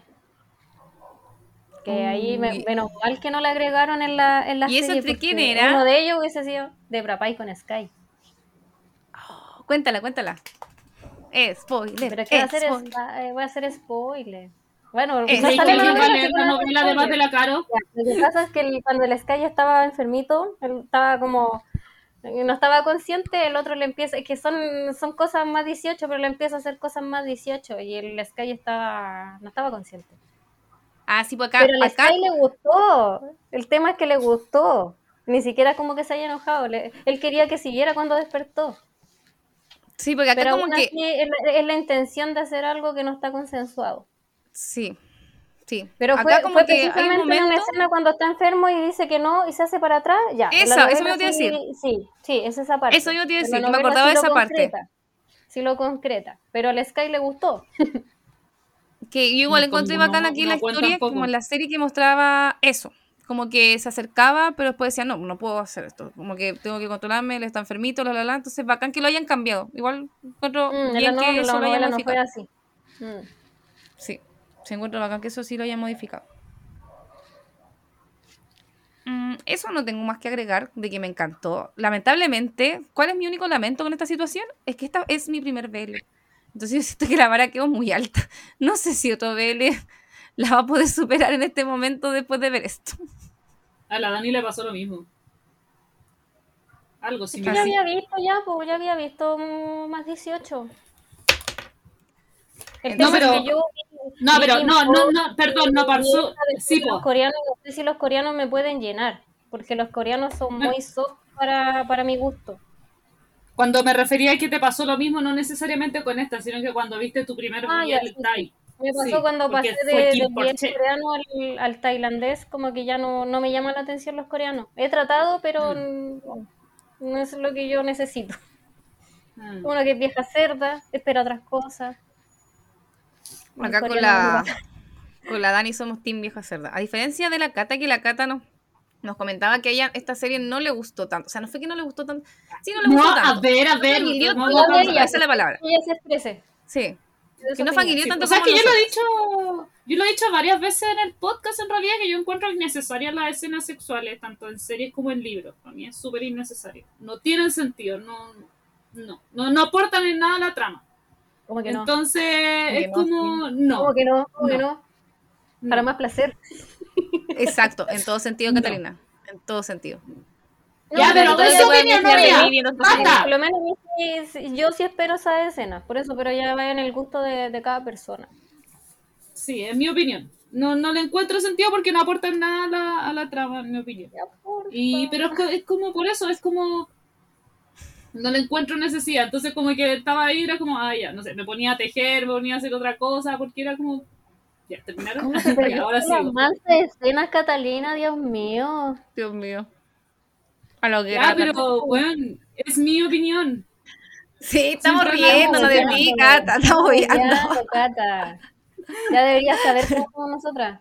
Que ahí, me- Uy. menos mal que no le agregaron en la, en la ¿Y esa serie, entre porque quién era? uno de ellos hubiese sido de Brapai con Sky. Cuéntala, cuéntala. Eh, spoiler. Pero es que va eh, a ser, spoiler. spa- eh, va a ser spoiler. Bueno, Eh, no ¿Y sale en la alguien va a novela, leer así que la no es novela además de spoiler. la Caro? Ya, lo que pasa es que el- cuando el Sky estaba enfermito, él estaba como, no estaba consciente, el otro le empieza, que son, son cosas más dieciocho, pero le empieza a hacer cosas más dieciocho y el Sky estaba, no estaba consciente. Ah, sí, pues acá, Pero al acá Sky le gustó, el tema es que le gustó, ni siquiera como que se haya enojado, le- él quería que siguiera cuando despertó, sí, porque acá pero como aún que así es la, es la intención de hacer algo que no está consensuado. sí, sí. Pero Acá fue, como fue que hay un precisamente en una momento. escena cuando está enfermo y dice que no y se hace para atrás, ya. En la Esa, eso novela me iba a sí, decir. sí, sí, es esa parte. Eso yo te iba a En la decir, que me novela acordaba sí de lo esa parte. concreta, sí lo concreta, pero al Sky le gustó. Que yo igual No, encontré como bacán no- aquí en no la cuentan historia, poco. como en la serie que mostraba eso. Como que se acercaba, pero después decía, no, no puedo hacer esto. Como que tengo que controlarme, él está enfermito, la, la, la. Entonces, bacán que lo hayan cambiado. Igual encuentro Mm, en la, bien no- que en la eso lo hayan novela no fue modificado. así. Mm. Sí, se encuentra bacán que eso sí lo hayan modificado. Mm, eso no tengo más que agregar de que me encantó. Lamentablemente, ¿cuál es mi único lamento con esta situación? Es que esta es mi primer B L. Entonces yo siento que la vara quedó muy alta. No sé si otro B L la va a poder superar en este momento después de ver esto. A la Dani le pasó lo mismo. Algo Es que similar. ya Así. había visto ya, pues ya había visto mm, más dieciocho. El No, tema pero- es que yo No, vi pero Kim no, no, Bo- no, perdón, no vi pasó. esta de Sí, los po. coreanos, no sé si los coreanos me pueden llenar, porque los coreanos son muy soft para, para mi gusto. Cuando me refería a que te pasó lo mismo, no necesariamente con esta, sino que cuando viste tu primer Ah, ya, Biel sí, Thai. sí. Me pasó Sí, cuando porque pasé fue de, Kim del bien Porche. coreano al, al tailandés, como que ya no, no me llama la atención los coreanos. He tratado, pero Mm. no, no es lo que yo necesito. Mm. Uno que es vieja cerda, espera otras cosas. El Acá con coreano no me la, pasa. con la Dani somos team vieja cerda. A diferencia de la Cata, que la Cata nos, nos comentaba que a ella esta serie no le gustó tanto. O sea, no fue que no le gustó tanto. Sí, no le No, gustó a tanto. ver, a No ver. familió no, tanto, no, no, ella, esa es la palabra. Que ella se exprese. Sí. de Que su no opinión. familió Sí, tanto o sea, como que yo lo he nosotros. dicho, yo lo he dicho varias veces en el podcast en realidad, que yo encuentro innecesarias las escenas sexuales, tanto en series como en libros. Para mí es súper innecesario. No tienen sentido, no, no, no, no aportan en nada a la trama. Como que no. Entonces, que es no, como, no. Como que no, como que no, no. Para no. más placer. Exacto, en todo sentido, No. Catalina. En todo sentido. Ya, pero todo lo es que su pueda opinión, no apreciar de mía. mí viendo esta Basta. serie. Por lo menos sí, sí, yo sí espero esa escena, por eso, pero ya va en el gusto de, de cada persona. Sí, es mi opinión. No, no le encuentro sentido porque no aportan nada a la, a la trama, en mi opinión. Ya, porfa. Y, pero es, co- es como por eso, es como. No le encuentro necesidad. Entonces, como que estaba ahí, era como, ah, ya, no sé, me ponía a tejer, me ponía a hacer otra cosa, porque era como. Ya, ¿terminaron? ¿Cómo te Ya, perdiste ahora las sigo. mansas escenas, Catalina? Dios mío. Dios mío. A lo que Ya, era, Cata. pero, bueno, es mi opinión. Sí, estamos Siempre riéndonos de Estamos ti, odiando, Cata. Estamos odiando. odiando, Cata. Ya deberías saber cómo somos nosotras.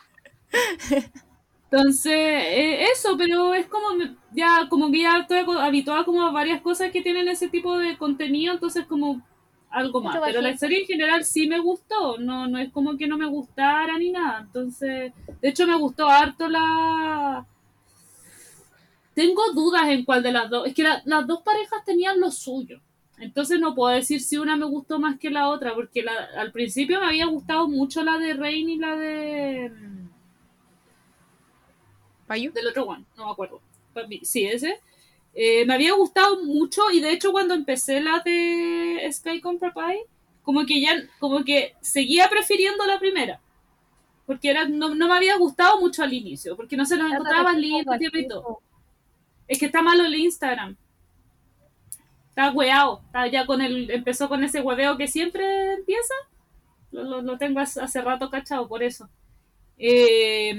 Entonces, eh, eso, pero es como, me- ya, como que ya estoy aco- habituada como a varias cosas que tienen ese tipo de contenido, entonces como algo más. Mucho Pero la bajito. serie en general sí me gustó, no, no es como que no me gustara ni nada. Entonces, de hecho me gustó harto la... Tengo dudas en cuál de las dos, es que la- las dos parejas tenían lo suyo. Entonces no puedo decir si una me gustó más que la otra, porque la, al principio me había gustado mucho la de Rain y la de... ¿Payu? del otro one, no me acuerdo. Sí, ese. Eh, me había gustado mucho y de hecho cuando empecé la de Sky con Papai, como que ya, como que seguía prefiriendo la primera. Porque era, no, no me había gustado mucho al inicio, porque no se los encontraba lindos y todo. Es que está malo el Instagram. Está hueado. Está ya con el, empezó con ese hueveo que siempre empieza. Lo, lo, lo tengo hace, hace rato cachado, por eso. Eh,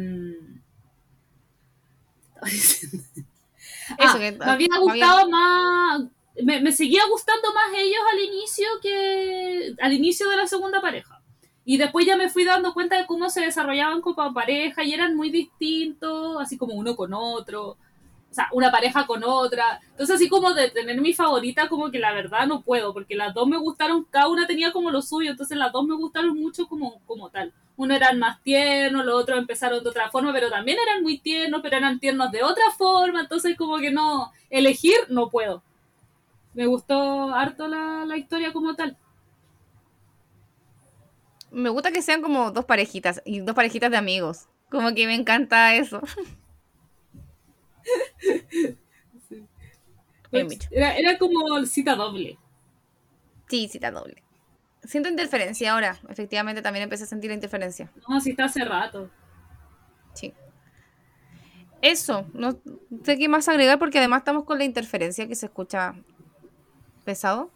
Eso, ah, que, me había me gustado había- más. Me, me seguía gustando más ellos al inicio que al inicio de la segunda pareja. Y después ya me fui dando cuenta de cómo se desarrollaban como pareja y eran muy distintos, así como uno con otro. O sea, una pareja con otra. Entonces, así como de tener mi favorita, como que la verdad no puedo, porque las dos me gustaron, cada una tenía como lo suyo, entonces las dos me gustaron mucho como, como tal. Uno eran más tiernos, los otros empezaron de otra forma, pero también eran muy tiernos, pero eran tiernos de otra forma, entonces como que no, elegir no puedo. Me gustó harto la, la historia como tal. Me gusta que sean como dos parejitas y dos parejitas de amigos. Como que me encanta eso. Bien dicho. Era, era como cita doble. Sí, cita doble. Siento interferencia ahora. Efectivamente, también empecé a sentir la interferencia. No, sí está hace rato. Sí. Eso. No sé qué más agregar porque además estamos con la interferencia que se escucha pesado.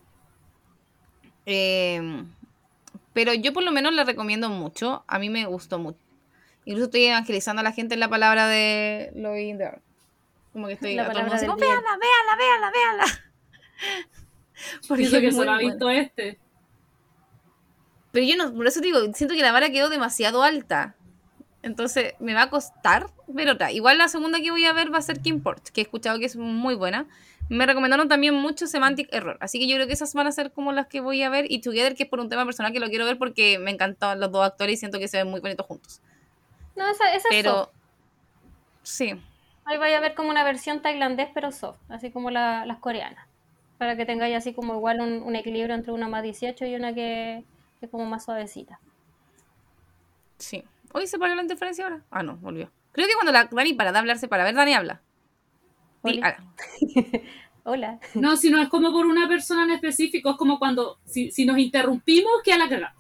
Eh, pero yo por lo menos la recomiendo mucho. A mí me gustó mucho. Incluso estoy evangelizando a la gente en la palabra de Love in the Dark. Como que estoy La a todo el mundo palabra así, del como, bien. véanla, véanla, véanla, véanla. Porque Pienso que es muy solo ha buena. visto este. Pero yo no, por eso digo, siento que la vara quedó demasiado alta. Entonces me va a costar ver otra. Igual la segunda que voy a ver va a ser Kingport, que he escuchado que es muy buena. Me recomendaron también mucho Semantic Error. Así que yo creo que esas van a ser como las que voy a ver. Y Together, que es por un tema personal que lo quiero ver porque me encantan los dos actores y siento que se ven muy bonitos juntos. No, esa, esa es Pero soft. sí, Ahí vaya a ver como una versión tailandés, pero soft, así como la- las coreanas. Para que tengáis así como igual un, un equilibrio entre una más dieciocho y una que, que es como más suavecita. sí. Hoy se paró la interferencia ahora. Ah, no, volvió. Creo que cuando la Dani para de hablar se para. A ver, Dani habla. Di, Oli. habla. Hola. No, si no es como por una persona en específico, es como cuando, si, si nos interrumpimos, que a la cagada.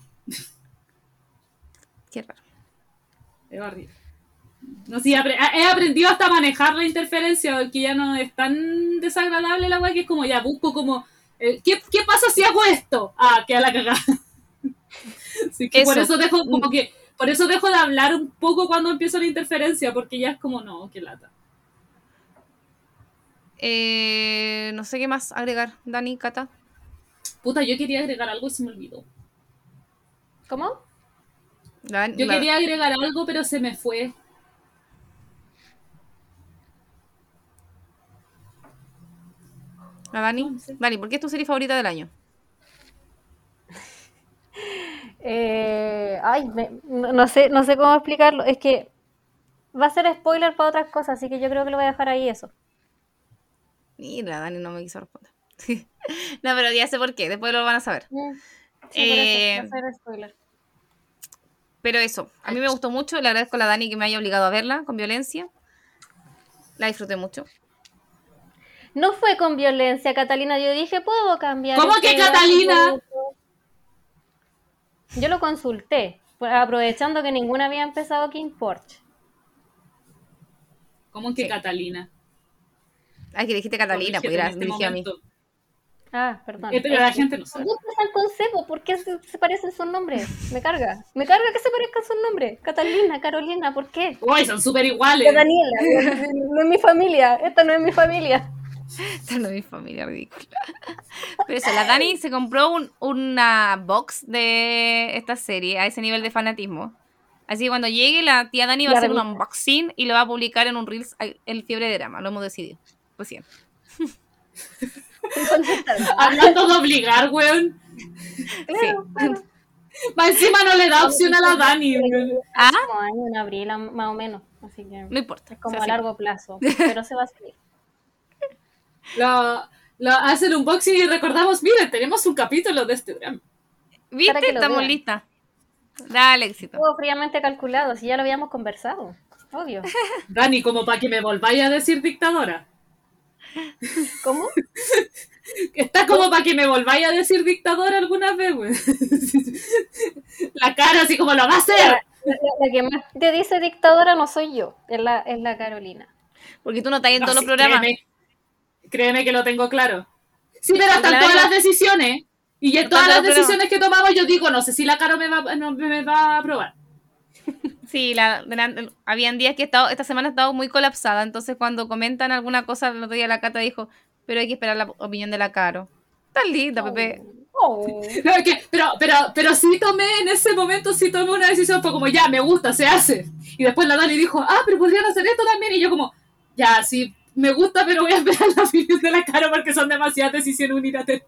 Qué raro. Es horrible. No sé, apre- he aprendido hasta a manejar la interferencia, porque ya no es tan desagradable la weá que es como ya busco como, eh, ¿qué, ¿qué pasa si hago esto? Ah, que a la cagada. Así que por Eso. eso dejo como que, por eso dejo de hablar un poco cuando empiezo la interferencia, porque ya es como, no, qué lata. Eh, no sé qué más agregar. Dani, Cata. Puta, yo quería agregar algo y se me olvidó. ¿Cómo? La- Yo la- quería agregar algo, pero se me fue. la Dani. No, no sé. Dani, ¿por qué es tu serie favorita del año? Eh, ay, me- no, no sé, no sé cómo explicarlo. Es que va a ser spoiler para otras cosas, así que yo creo que lo voy a dejar ahí eso. Mira, Dani no me quiso responder. No, pero ya sé por qué. Después lo van a saber. Mm, Sí, Eh, por eso, va a ser spoiler. Pero eso, a mí me gustó mucho. Le agradezco a la Dani que me haya obligado a verla con violencia. La disfruté mucho. No fue con violencia, Catalina. Yo dije, ¿puedo cambiar? ¿Cómo este que Catalina? dato? Yo lo consulté, pues, aprovechando que ninguna había empezado Kingport. ¿Cómo que Sí. Catalina? Ay, que dijiste Catalina, pues Corrígete era en este dirigida a mí. momento. Ah, perdón. Eh, pero la Es que- gente no sabe. ¿Dónde está el concepto? ¿Por qué se, se parecen sus nombres? Me carga. Me carga que se parezcan sus nombres. Catalina, Carolina, ¿por qué? Uy, son súper iguales. Daniela, no es mi familia. Esta no es mi familia. Esta no es mi familia ridícula. Pero eso, la Dani se compró un- una box de esta serie a ese nivel de fanatismo. Así que cuando llegue, la tía Dani va La a hacer un revista. unboxing y lo va a publicar en un Reels, el Fiebre de Drama. Lo hemos decidido. Recién. Hablando de obligar, weón. Claro, claro. Más encima no le da opción a la Dani, weón. Ah, Como año en abril, a- más o menos. Así que no importa. es como se a hace. largo plazo. Pero se va a salir. La, la hacen unboxing y recordamos, miren, tenemos un capítulo de este drama. ¿Viste? Para que lo Estamos vean. listas. Dale, éxito. Todo fríamente calculado, si ya lo habíamos conversado. Obvio. Dani, como para que me volváis a decir dictadora. ¿Cómo? Está como para que me volváis a decir dictador alguna vez, güey. La cara así como lo va a hacer. La, la que más te dice dictadora no soy yo, es la, es la Carolina. Porque tú no estás en No, todos sí, los programas. Créeme, créeme que lo tengo claro. Sí, pero están Claro. todas las decisiones. Y en Están todas las todos los decisiones que tomamos, yo digo, no sé si la Caro me va, no, me va a aprobar. Sí, la, de la- habían días que he estado, esta semana he estado muy colapsada, entonces cuando comentan alguna cosa, el otro día la Cata dijo, pero hay que esperar la opinión de la Caro. Tan linda, Pepe. Oh. No, es que, pero, pero, pero sí tomé, en ese momento sí tomé una decisión, fue como, ya, me gusta, se hace. Y después la Dani dijo, ah, pero podrían hacer esto también. Y yo como, ya, sí, me gusta, pero voy a esperar la opinión de la Caro porque son demasiadas decisiones unilaterales.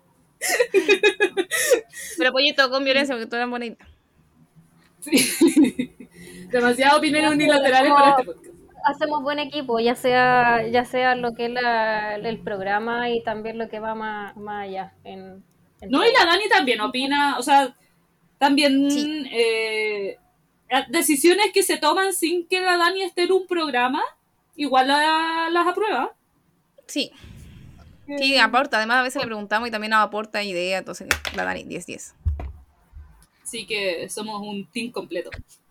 Pero pollito con violencia, porque tú eras bonita. Sí. Demasiadas opiniones unilaterales para este podcast. Hacemos buen equipo, ya sea ya sea lo que es la, el programa y también lo que va más, más allá. En, en No, todo. y la Dani también opina, o sea, también Sí. eh, decisiones que se toman sin que la Dani esté en un programa, igual la- las aprueba. Sí. Sí, aporta. Además, a veces le preguntamos y también nos aporta idea. Entonces, la Dani, diez diez. Así que somos un team completo.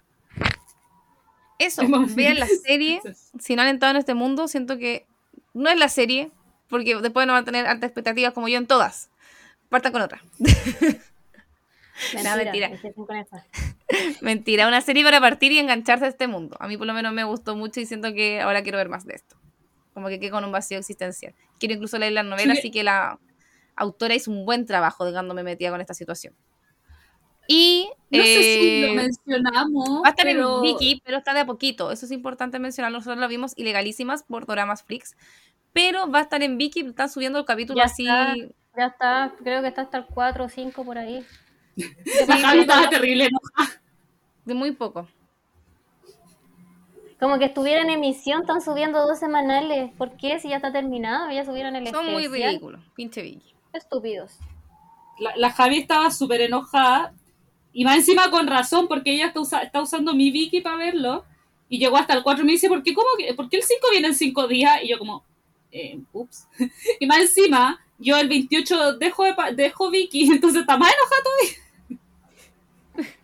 Eso, Hemos- vean la serie. Si no han entrado en este mundo, siento que no es la serie, porque después no van a tener altas expectativas como yo en todas. Partan con otra. Mentira, mentira. empiecen con esa. Mentira, una serie para partir y engancharse a este mundo. A mí por lo menos me gustó mucho y siento que ahora quiero ver más de esto. Como que quedé con un vacío existencial. Quiero incluso leer las novelas, Sí. así que la autora hizo un buen trabajo dejándome metida con esta situación. Y No sé si lo eh, mencionamos, va a estar pero... en Viki, pero está de a poquito. Eso es importante mencionarlo. Nosotros lo vimos ilegalísimas por Doramas Flix. Pero va a estar en Viki, están subiendo el capítulo Ya así. está. Ya está, creo que está hasta el cuatro o cinco por ahí. La Javi estaba terrible, ¿no? De muy poco. Como que estuviera en emisión, están subiendo dos semanales. ¿Por qué? Si ya está terminado, ya subieron el Son muy especial. ridículos. Pinche Viki. Estúpidos. La, la Javi estaba súper enojada. Y más encima con razón, porque ella está, usa- está usando mi Viki para verlo. Y llegó hasta el cuatro y me dice, ¿por qué, cómo que, ¿por qué el cinco viene en cinco días? Y yo como, eh, ups. Y más encima, yo el veintiocho dejo, de pa- dejo Viki, entonces está más enojada todavía.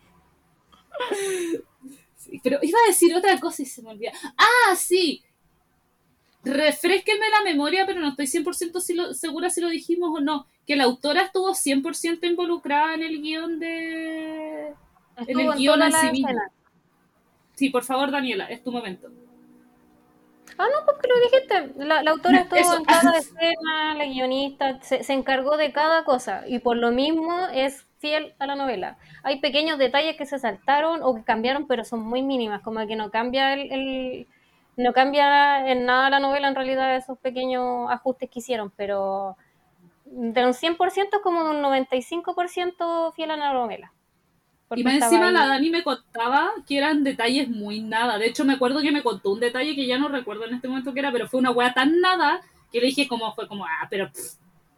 Sí, pero iba a decir otra cosa y se me olvidó. ¡Ah, sí! Refrésquenme la memoria, pero no estoy cien por ciento si lo- segura si lo dijimos o no. Que la autora estuvo cien por ciento involucrada en el guión de... Estuvo el en guión toda en la sí mismo. escena. Sí, por favor, Daniela, es tu momento. Ah, no, porque lo dijiste. La, la autora estuvo Eso. en cada escena, la guionista, se, se encargó de cada cosa y por lo mismo es fiel a la novela. Hay pequeños detalles que se saltaron o que cambiaron, pero son muy mínimas, como que no cambia el, el- no cambia en nada la novela en realidad esos pequeños ajustes que hicieron, pero de un cien por ciento es como de un noventa y cinco por ciento fiel a la novela. Porque Y más estaba encima ahí. la Dani me contaba que eran detalles muy nada. De hecho, me acuerdo que me contó un detalle que ya no recuerdo en este momento qué era, pero fue una wea tan nada que le dije como, fue como, ah, pero... pff.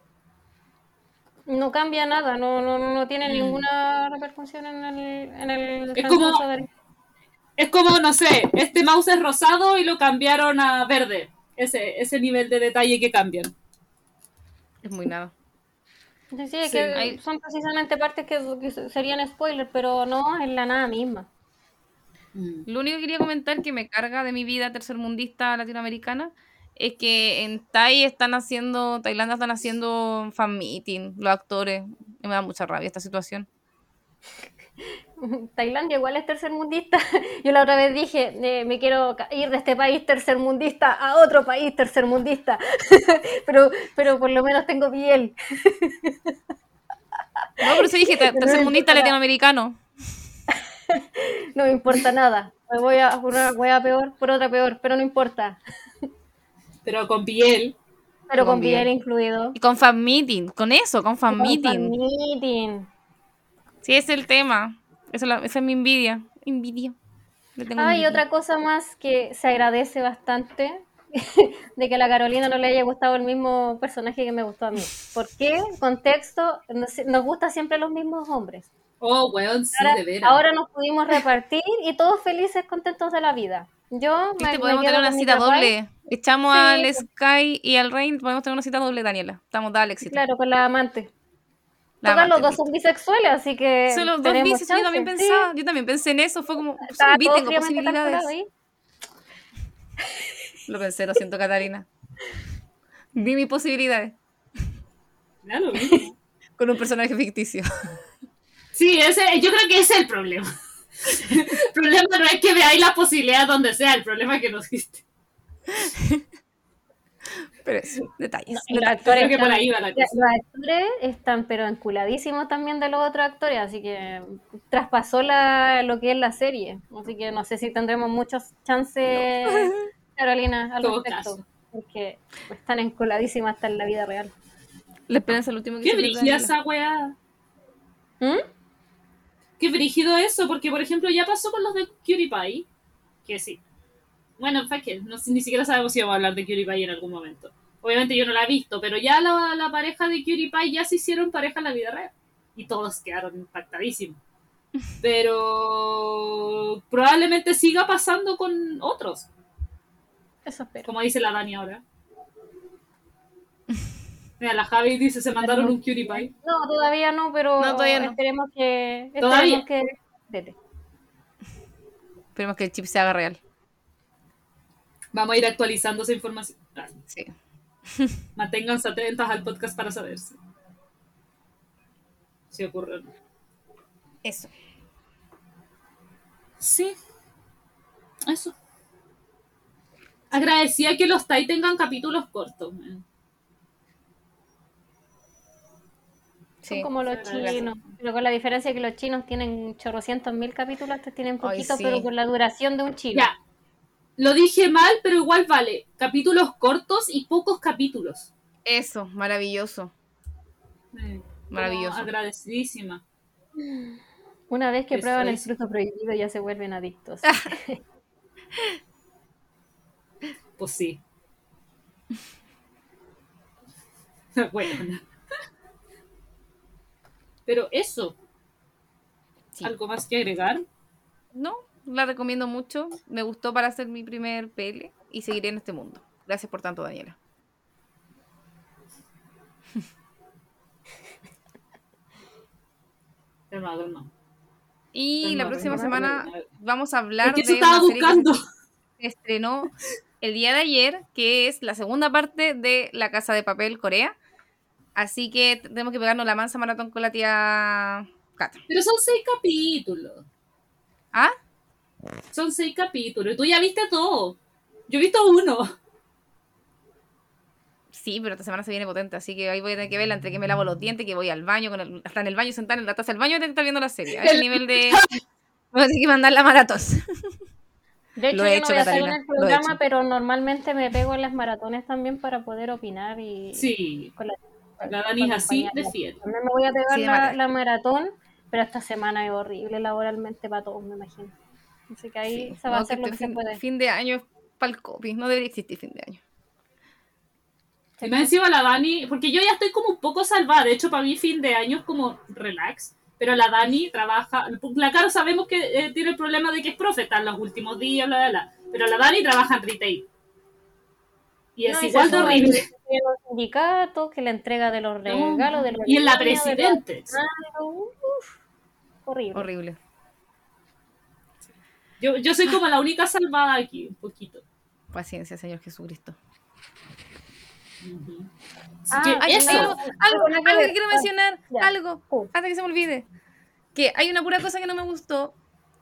No cambia nada, no, no, no tiene Mm. ninguna repercusión en el, en el Es como- transcurso del- Es como, no sé, este mouse es rosado y lo cambiaron a verde. Ese, ese nivel de detalle que cambian. Es muy nada. Sí, sí, es Sí, que hay- son precisamente partes que, que serían spoilers, pero no es la nada misma. Lo único que quería comentar que me carga de mi vida tercermundista latinoamericana es que en Tai están haciendo, Tailandia están haciendo fan meeting, los actores. Y me da mucha rabia esta situación. Tailandia igual es tercermundista. Yo la otra vez dije, eh, me quiero ca- ir de este país tercermundista a otro país tercermundista, pero, pero por lo menos tengo piel. No, pero sí dije ter- No tercermundista importa. latinoamericano. No me importa nada. Me voy a por una hueá peor, por otra peor, pero no importa. Pero con piel. Pero Con con piel. piel incluido. Y con fan meeting, con eso, con fan Con meeting. fan meeting. Sí, ese es el tema. Eso es la- esa es mi envidia. Envidia. Le tengo Ah, y envidia. otra cosa más que se agradece bastante de que a la Carolina no le haya gustado el mismo personaje que me gustó a mí. ¿Por qué? Contexto, nos, nos gustan siempre los mismos hombres. Oh, weón, sí, Ahora, de veras. ahora nos pudimos repartir y todos felices, contentos de la vida. Yo me, Viste, me podemos quedo tener una con mi cita Mitra Pai. doble. Echamos Sí, al pues. Sky y al Rain, podemos tener una cita doble, Daniela. Estamos dadas al éxito. Claro, con la amante. La Total, los amante, dos listo. son bisexuales, así que Son los dos tenemos bicis, yo también chance, sí. pensaba, yo también pensé en eso, fue como, pues, Estaba vi, todo tengo fríamente posibilidades. calculado ahí. Lo pensé, lo siento, Catalina. Vi mis posibilidades Ya lo mismo. con un personaje ficticio. Sí, ese, yo creo que ese es el problema. El problema no es que veáis la posibilidad donde sea, el problema es que no existe. Pero eso, detalles. No, y los detalles. actores Creo que por están- ahí va la ya, cosa. los actores están pero enculadísimos también de los otros actores, así que traspasó la, lo que es la serie. Así que no sé si tendremos muchos chances, Carolina, al Todo respecto. caso. Porque están enculadísimas hasta en la vida real. La esperanza es lo último que Qué se pierde, brígida Daniela. esa weá. ¿Mm? Qué brígido eso, porque por ejemplo ya pasó con los de Cutie Pie, que sí. Bueno, fue que no, ni siquiera sabemos si vamos a hablar de Cutie Pie en algún momento. Obviamente yo no la he visto, pero ya la, la pareja de Cutie Pie ya se hicieron pareja en la vida real. Y todos quedaron impactadísimos. Pero probablemente siga pasando con otros, Eso espero. como dice la Dani ahora. Mira, la Javi dice, se mandaron un Cutie Pie. No, todavía no, pero No, todavía no. esperemos que... ¿Todavía? Esperemos que... Vete. Esperemos que el chip se haga real. Vamos a ir actualizando esa información. Ah, Sí. manténganse atentas al podcast para saber si, si ocurre o no. Eso. Sí. Eso. Agradecía que los Tai tengan capítulos cortos. man. Son Sí. como los Gracias. chinos, pero con la diferencia que los chinos tienen chorrocientos mil capítulos, estos tienen Ay, poquito, sí. pero con la duración de un chino. Ya. Lo dije mal, pero igual vale. Capítulos cortos y pocos capítulos. Eso, maravilloso. Eh, Maravilloso. como agradecidísima. Una vez que Eso prueban el es. fruto prohibido ya se vuelven adictos. Pues sí. Bueno. Pero eso. Sí. ¿Algo más que agregar? No, la recomiendo mucho. Me gustó para hacer mi primer P L y seguiré en este mundo. Gracias por tanto, Daniela. Calma, calma. Y Calma, la próxima calma, semana calma. vamos a Es hablar que eso de estaba una serie que buscando. se estrenó el día de ayer, que es la segunda parte de La Casa de Papel Corea. Así que tenemos que pegarnos la mansa maratón con la tía Cata. Pero son seis capítulos. ¿Ah? Son seis capítulos. Y tú ya viste todo. Yo he visto uno. Sí, pero esta semana se viene potente, así que ahí voy a tener que verla entre que me lavo los dientes, que voy al baño, con el, hasta en el baño sentada en la taza del baño, tengo que estar viendo la serie. A ese nivel de... Voy a tener que mandar la maratón. De hecho, Lo he yo hecho, no voy a estar en Catalina, el lo he programa, hecho. pero normalmente me pego en las maratones también para poder opinar y Sí. con la, La Dani es así de acompañarla. fiel. También me voy a pegar Sí, de la, matar. la maratón, pero esta semana es horrible laboralmente para todos, me imagino. Así que ahí Sí. se va a No, hacer que lo este que se fin, puede. fin de año es pa'l copy, no debería existir fin de año. Y me encima la Dani, porque yo ya estoy como un poco salvada. De hecho, para mí fin de año es como relax. Pero la Dani trabaja, la Caro sabemos que eh, tiene el problema de que es profeta en los últimos días, bla, bla, bla. Pero la Dani trabaja en retail. Y es No, y igual se de suma horrible. que los sindicatos, que la entrega de los regalos, de los Y en la niños, de los presidente. regalos, uf, horrible. Horrible. Yo, yo soy como la única salvada aquí, un poquito. Paciencia, Señor Jesucristo. Ujú. Así Ah, que Ay, eso. algo, algo, algo nada que algo que ver. quiero Ah, mencionar, ya. algo, Uh. antes que se me olvide. Que hay una pura cosa que no me gustó.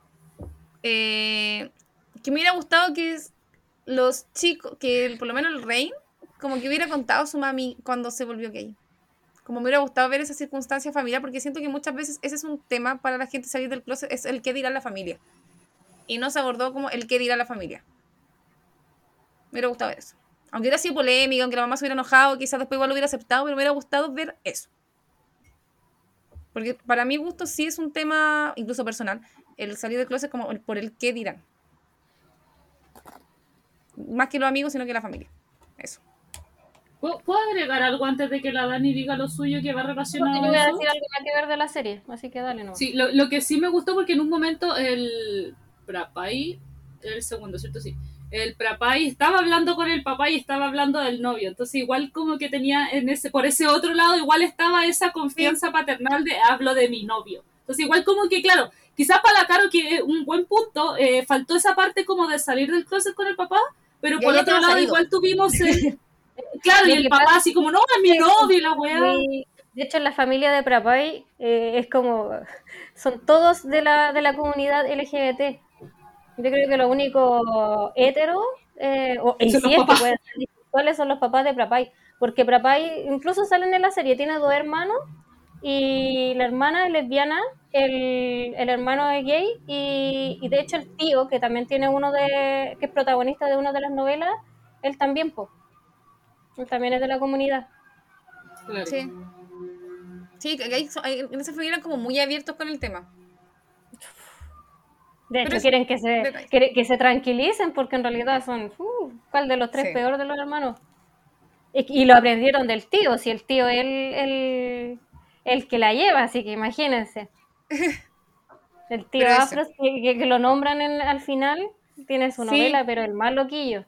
Eh, que me hubiera gustado que es- los chicos, que por lo menos el Rey, como que hubiera contado a su mami cuando se volvió gay. Como me hubiera gustado ver esa circunstancia familiar, porque siento que muchas veces ese es un tema para la gente salir del closet, es el qué dirá la familia. Y no se abordó como el qué dirá la familia. Me hubiera gustado ver eso. Aunque hubiera sido polémica, aunque la mamá se hubiera enojado, quizás después igual lo hubiera aceptado, pero me hubiera gustado ver eso. Porque para mi gusto sí es un tema, incluso personal, el salir del closet como el- por el qué dirán. Más que los amigos, sino que la familia. Eso. ¿Puedo, puedo agregar algo antes de que la Dani diga lo suyo que va Porque relacionado yo a voy a eso? decir algo nada que ver de la serie, así que dale nomás. Sí, lo, lo que sí me gustó porque en un momento el Prapai el segundo, ¿cierto? Sí. El papá y estaba hablando con el papá y estaba hablando del novio. Entonces, igual como que tenía en ese, por ese otro lado, igual estaba esa confianza paternal de hablo de mi novio. Entonces, igual como que, claro, quizás para la Caro, que es un buen punto, eh, faltó esa parte como de salir del closet con el papá, pero Y por ella otro te lado, ha salido. igual tuvimos el. Claro, y Lo el que papá pasa así como, no, es mi novio, y la weá. Sí, de hecho, en la familia de Prapai eh, es como. Son todos de la, de la comunidad L G B T. Yo creo que lo único hetero, eh, o, y Son si los es que papás. pueden ser bisexuales, son los papás de Prapai. Porque Prapai, incluso salen en la serie, tiene dos hermanos y la hermana es lesbiana, el, el hermano es gay y, y de hecho el tío, que también tiene uno de. Que es protagonista de una de las novelas, él también, po. Él también es de la comunidad. Claro. Sí. Sí, que hay- hay- en esa familia eran como muy abiertos con el tema. De Pero hecho, eso, quieren que se, detalles. que, que se tranquilicen porque en realidad son, uh, ¿cuál de los tres Sí. peor de los hermanos? Y, y lo aprendieron del tío, si el tío es el, el, el que la lleva, así que imagínense. El tío Pero eso. Afro, que, que- que lo nombran en- al final, tiene su Sí. novela, pero el más loquillo.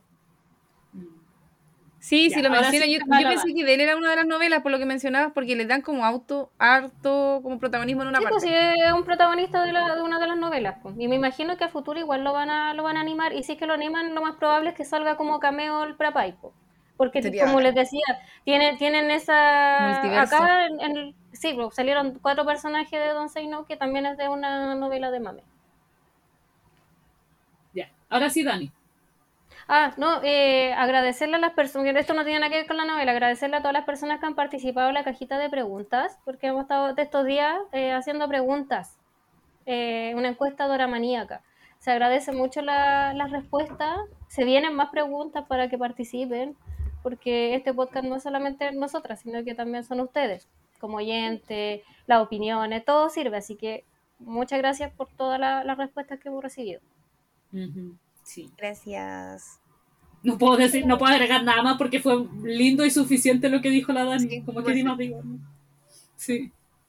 Sí, Ya, sí, lo ahora menciona. sí Yo, se va yo la pensé Dani. que de él era una de las novelas, por lo que mencionabas, porque le dan como auto, harto, como protagonismo en una Sí, pues sí, parte. es un protagonista de, la, de una de las novelas, pues. Y me imagino que a futuro igual lo van a, lo van a animar, y si es que lo animan, lo más probable es que salga como cameo el Prapai, pues. Porque Sería como bacán. les decía, tiene, tienen esa Multiverso. acá en, en- sí, pues, salieron cuatro personajes de Don Say No, que también es de una novela de Mame. Ya, ahora sí, Dani. Ah, no, eh, agradecerle a las personas, esto no tiene nada que ver con la novela, agradecerle a todas las personas que han participado en la cajita de preguntas, porque hemos estado de estos días eh, haciendo preguntas, eh, una encuesta doramaníaca. Se agradece mucho la, las respuestas, se vienen más preguntas para que participen, porque este podcast no es solamente nosotras, sino que también son ustedes, como oyentes, las opiniones, todo sirve, así que muchas gracias por todas la- las respuestas que hemos recibido. Ujú, sí. Gracias. No puedo decir, no puedo agregar nada más porque fue lindo y suficiente lo que dijo la Dani. Sí, Como que pues ni sí. más digo. Sí.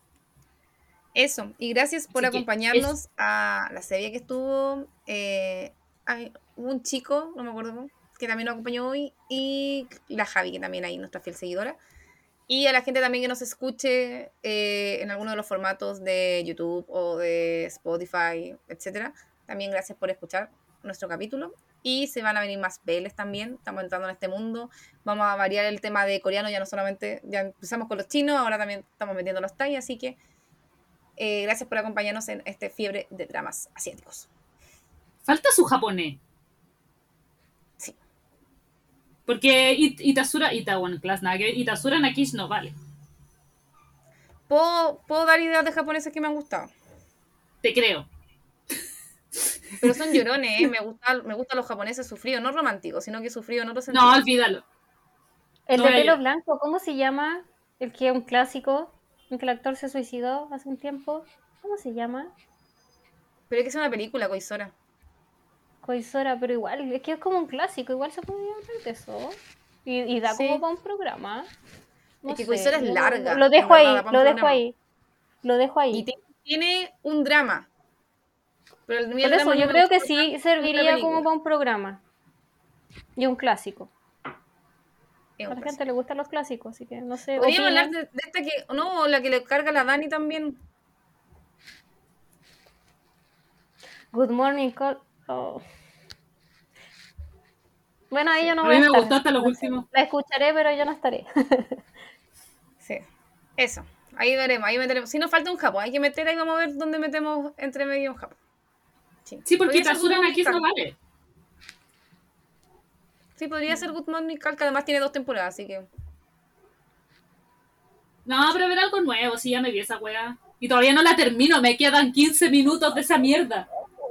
Eso, y gracias por Así que acompañarnos a la serie que estuvo. Eh, hay un chico, no me acuerdo, que también nos acompañó hoy, y la Javi, que también hay nuestra fiel seguidora. Y a la gente también que nos escuche eh, en alguno de los formatos de YouTube o de Spotify, etcétera. También gracias por escuchar nuestro capítulo. Y se van a venir más peles también. Estamos entrando en este mundo. Vamos a variar el tema de coreano, ya no solamente, ya empezamos con los chinos, ahora también estamos metiendo los thai, así que eh, gracias por acompañarnos en este fiebre de dramas asiáticos. Falta su japonés. Sí. Porque It- Itasura, Itaewon Class, nada que ver, Itasura Nakish no vale. ¿Puedo, puedo dar ideas de japoneses que me han gustado. Te creo. Pero son llorones, ¿eh? Me gustan me gusta los japoneses sufridos, no románticos, sino que sufridos en otro sentido. No, olvídalo. El No de voy a pelo llorar. blanco, ¿cómo se llama? El que es un clásico, en que el actor se suicidó hace un tiempo. ¿Cómo se llama? Pero es que es una película, Koizora. Coisora, pero igual, es que es como un clásico, igual se podría hablar de eso. Y, y da Sí. como para un programa. No Es que sé, Coisora es yo- larga, Lo en dejo verdad, ahí, da pa' un lo dejo programa. ahí. Lo dejo ahí. Y te- tiene un drama. Pero el, Por el drama eso, no yo me creo que gustó sí tanto como la serviría como película. para un programa. Y un clásico. Es A un la clásico. gente le gustan los clásicos, así que no sé. Podríamos opinen. hablar de, de esta que. No, la que le carga la Dani también. Good Morning Call. Oh. Bueno, ahí yo no A voy mí a me estar. gustó hasta los No sé. últimos. La escucharé, pero yo no estaré. Sí. Eso. Ahí veremos, ahí meteremos. Si nos falta un Japón, hay que meter ahí, vamos a ver dónde metemos entre medio un Japón. Sí, Sí, porque Podría ser Itasura Good Morning Nakish no Cal. vale. Sí, podría ser Good Morning Cal, que además tiene dos temporadas, así que. No, pero ver algo nuevo, sí, ya me vi esa wea. Y todavía no la termino, me quedan quince minutos de esa mierda.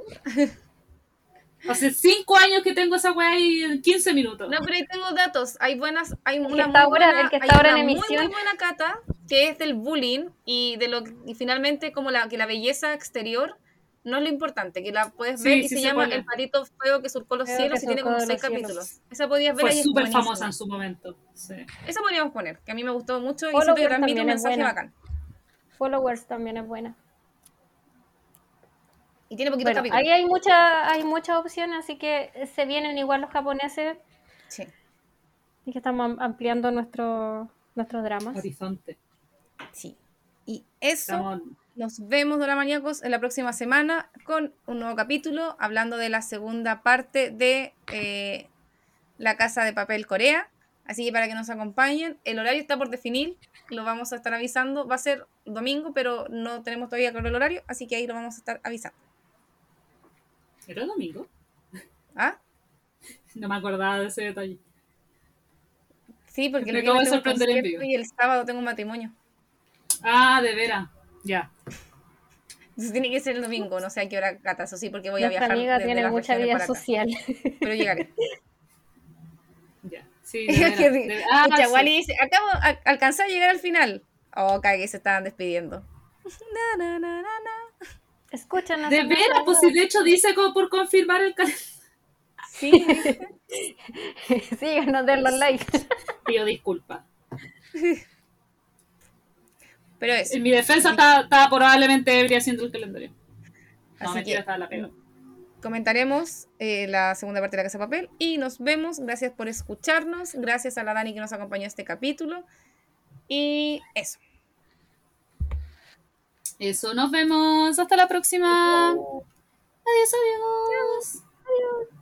Hace cinco años que tengo esa wea y en quince minutos. No, pero ahí tengo datos. Hay buenas, hay que una está muy ahora- buena, el que está hay ahora una en muy, emisión. muy buena cata que es del bullying y de lo y finalmente como la que la belleza exterior no es lo importante, que la puedes Sí, ver y sí se sé llama cuál es. El patito feo que surcó los Feo cielos que y tiene surcó como los seis cielos. capítulos. Esa podías verla Fue y es súper buenísima. famosa en su momento. Sí. Esa podríamos poner, que a mí me gustó mucho y Followers siento que transmite un también es mensaje buena. bacán. Followers también es buena. Y tiene poquitos Bueno, capítulos. ahí hay, mucha, hay muchas opciones, así que se vienen igual los japoneses Sí. y que estamos am- ampliando nuestro, nuestros dramas. Horizonte. Sí. Y eso, Estamos... nos vemos, Doramaníacos, en la próxima semana con un nuevo capítulo hablando de la segunda parte de eh, La Casa de Papel Corea. Así que para que nos acompañen, el horario está por definir, lo vamos a estar avisando. Va a ser domingo, pero no tenemos todavía claro el horario, así que ahí lo vamos a estar avisando. ¿Era el domingo? ¿Ah? No me acordaba de ese detalle. Sí, porque Me el acabo de viernes tengo un sorprender en concierto vivo. y el sábado tengo un matrimonio. Ah, de veras. Ya. Entonces tiene que ser el domingo, no sé a qué hora, Cata, eso sí, porque voy a Nuestra viajar amiga desde tiene las mucha regiones vida para acá. social. Pero llegaré. Ya. Sí, de veras. Qué De- ri- ah, Pucha, sí. Wally dice, acabo, a- alcancé a llegar al final. Oh, cagué, se estaban despidiendo. Na, na, na, na, na. Escúchanos. De en veras, nuestra pues voz. si de hecho dice como por confirmar el calendario. Sí, ¿viste? Síganos, den los likes. Pido disculpas. Pero eso. En mi defensa estaba, estaba probablemente ebria haciendo el calendario. No, Así mentira, que estaba en la pega. comentaremos eh, la segunda parte de La Casa de Papel y nos vemos. Gracias por escucharnos. Gracias a la Dani que nos acompañó en este capítulo. Y eso. Eso, nos vemos. Hasta la próxima. Adiós, adiós. Adiós.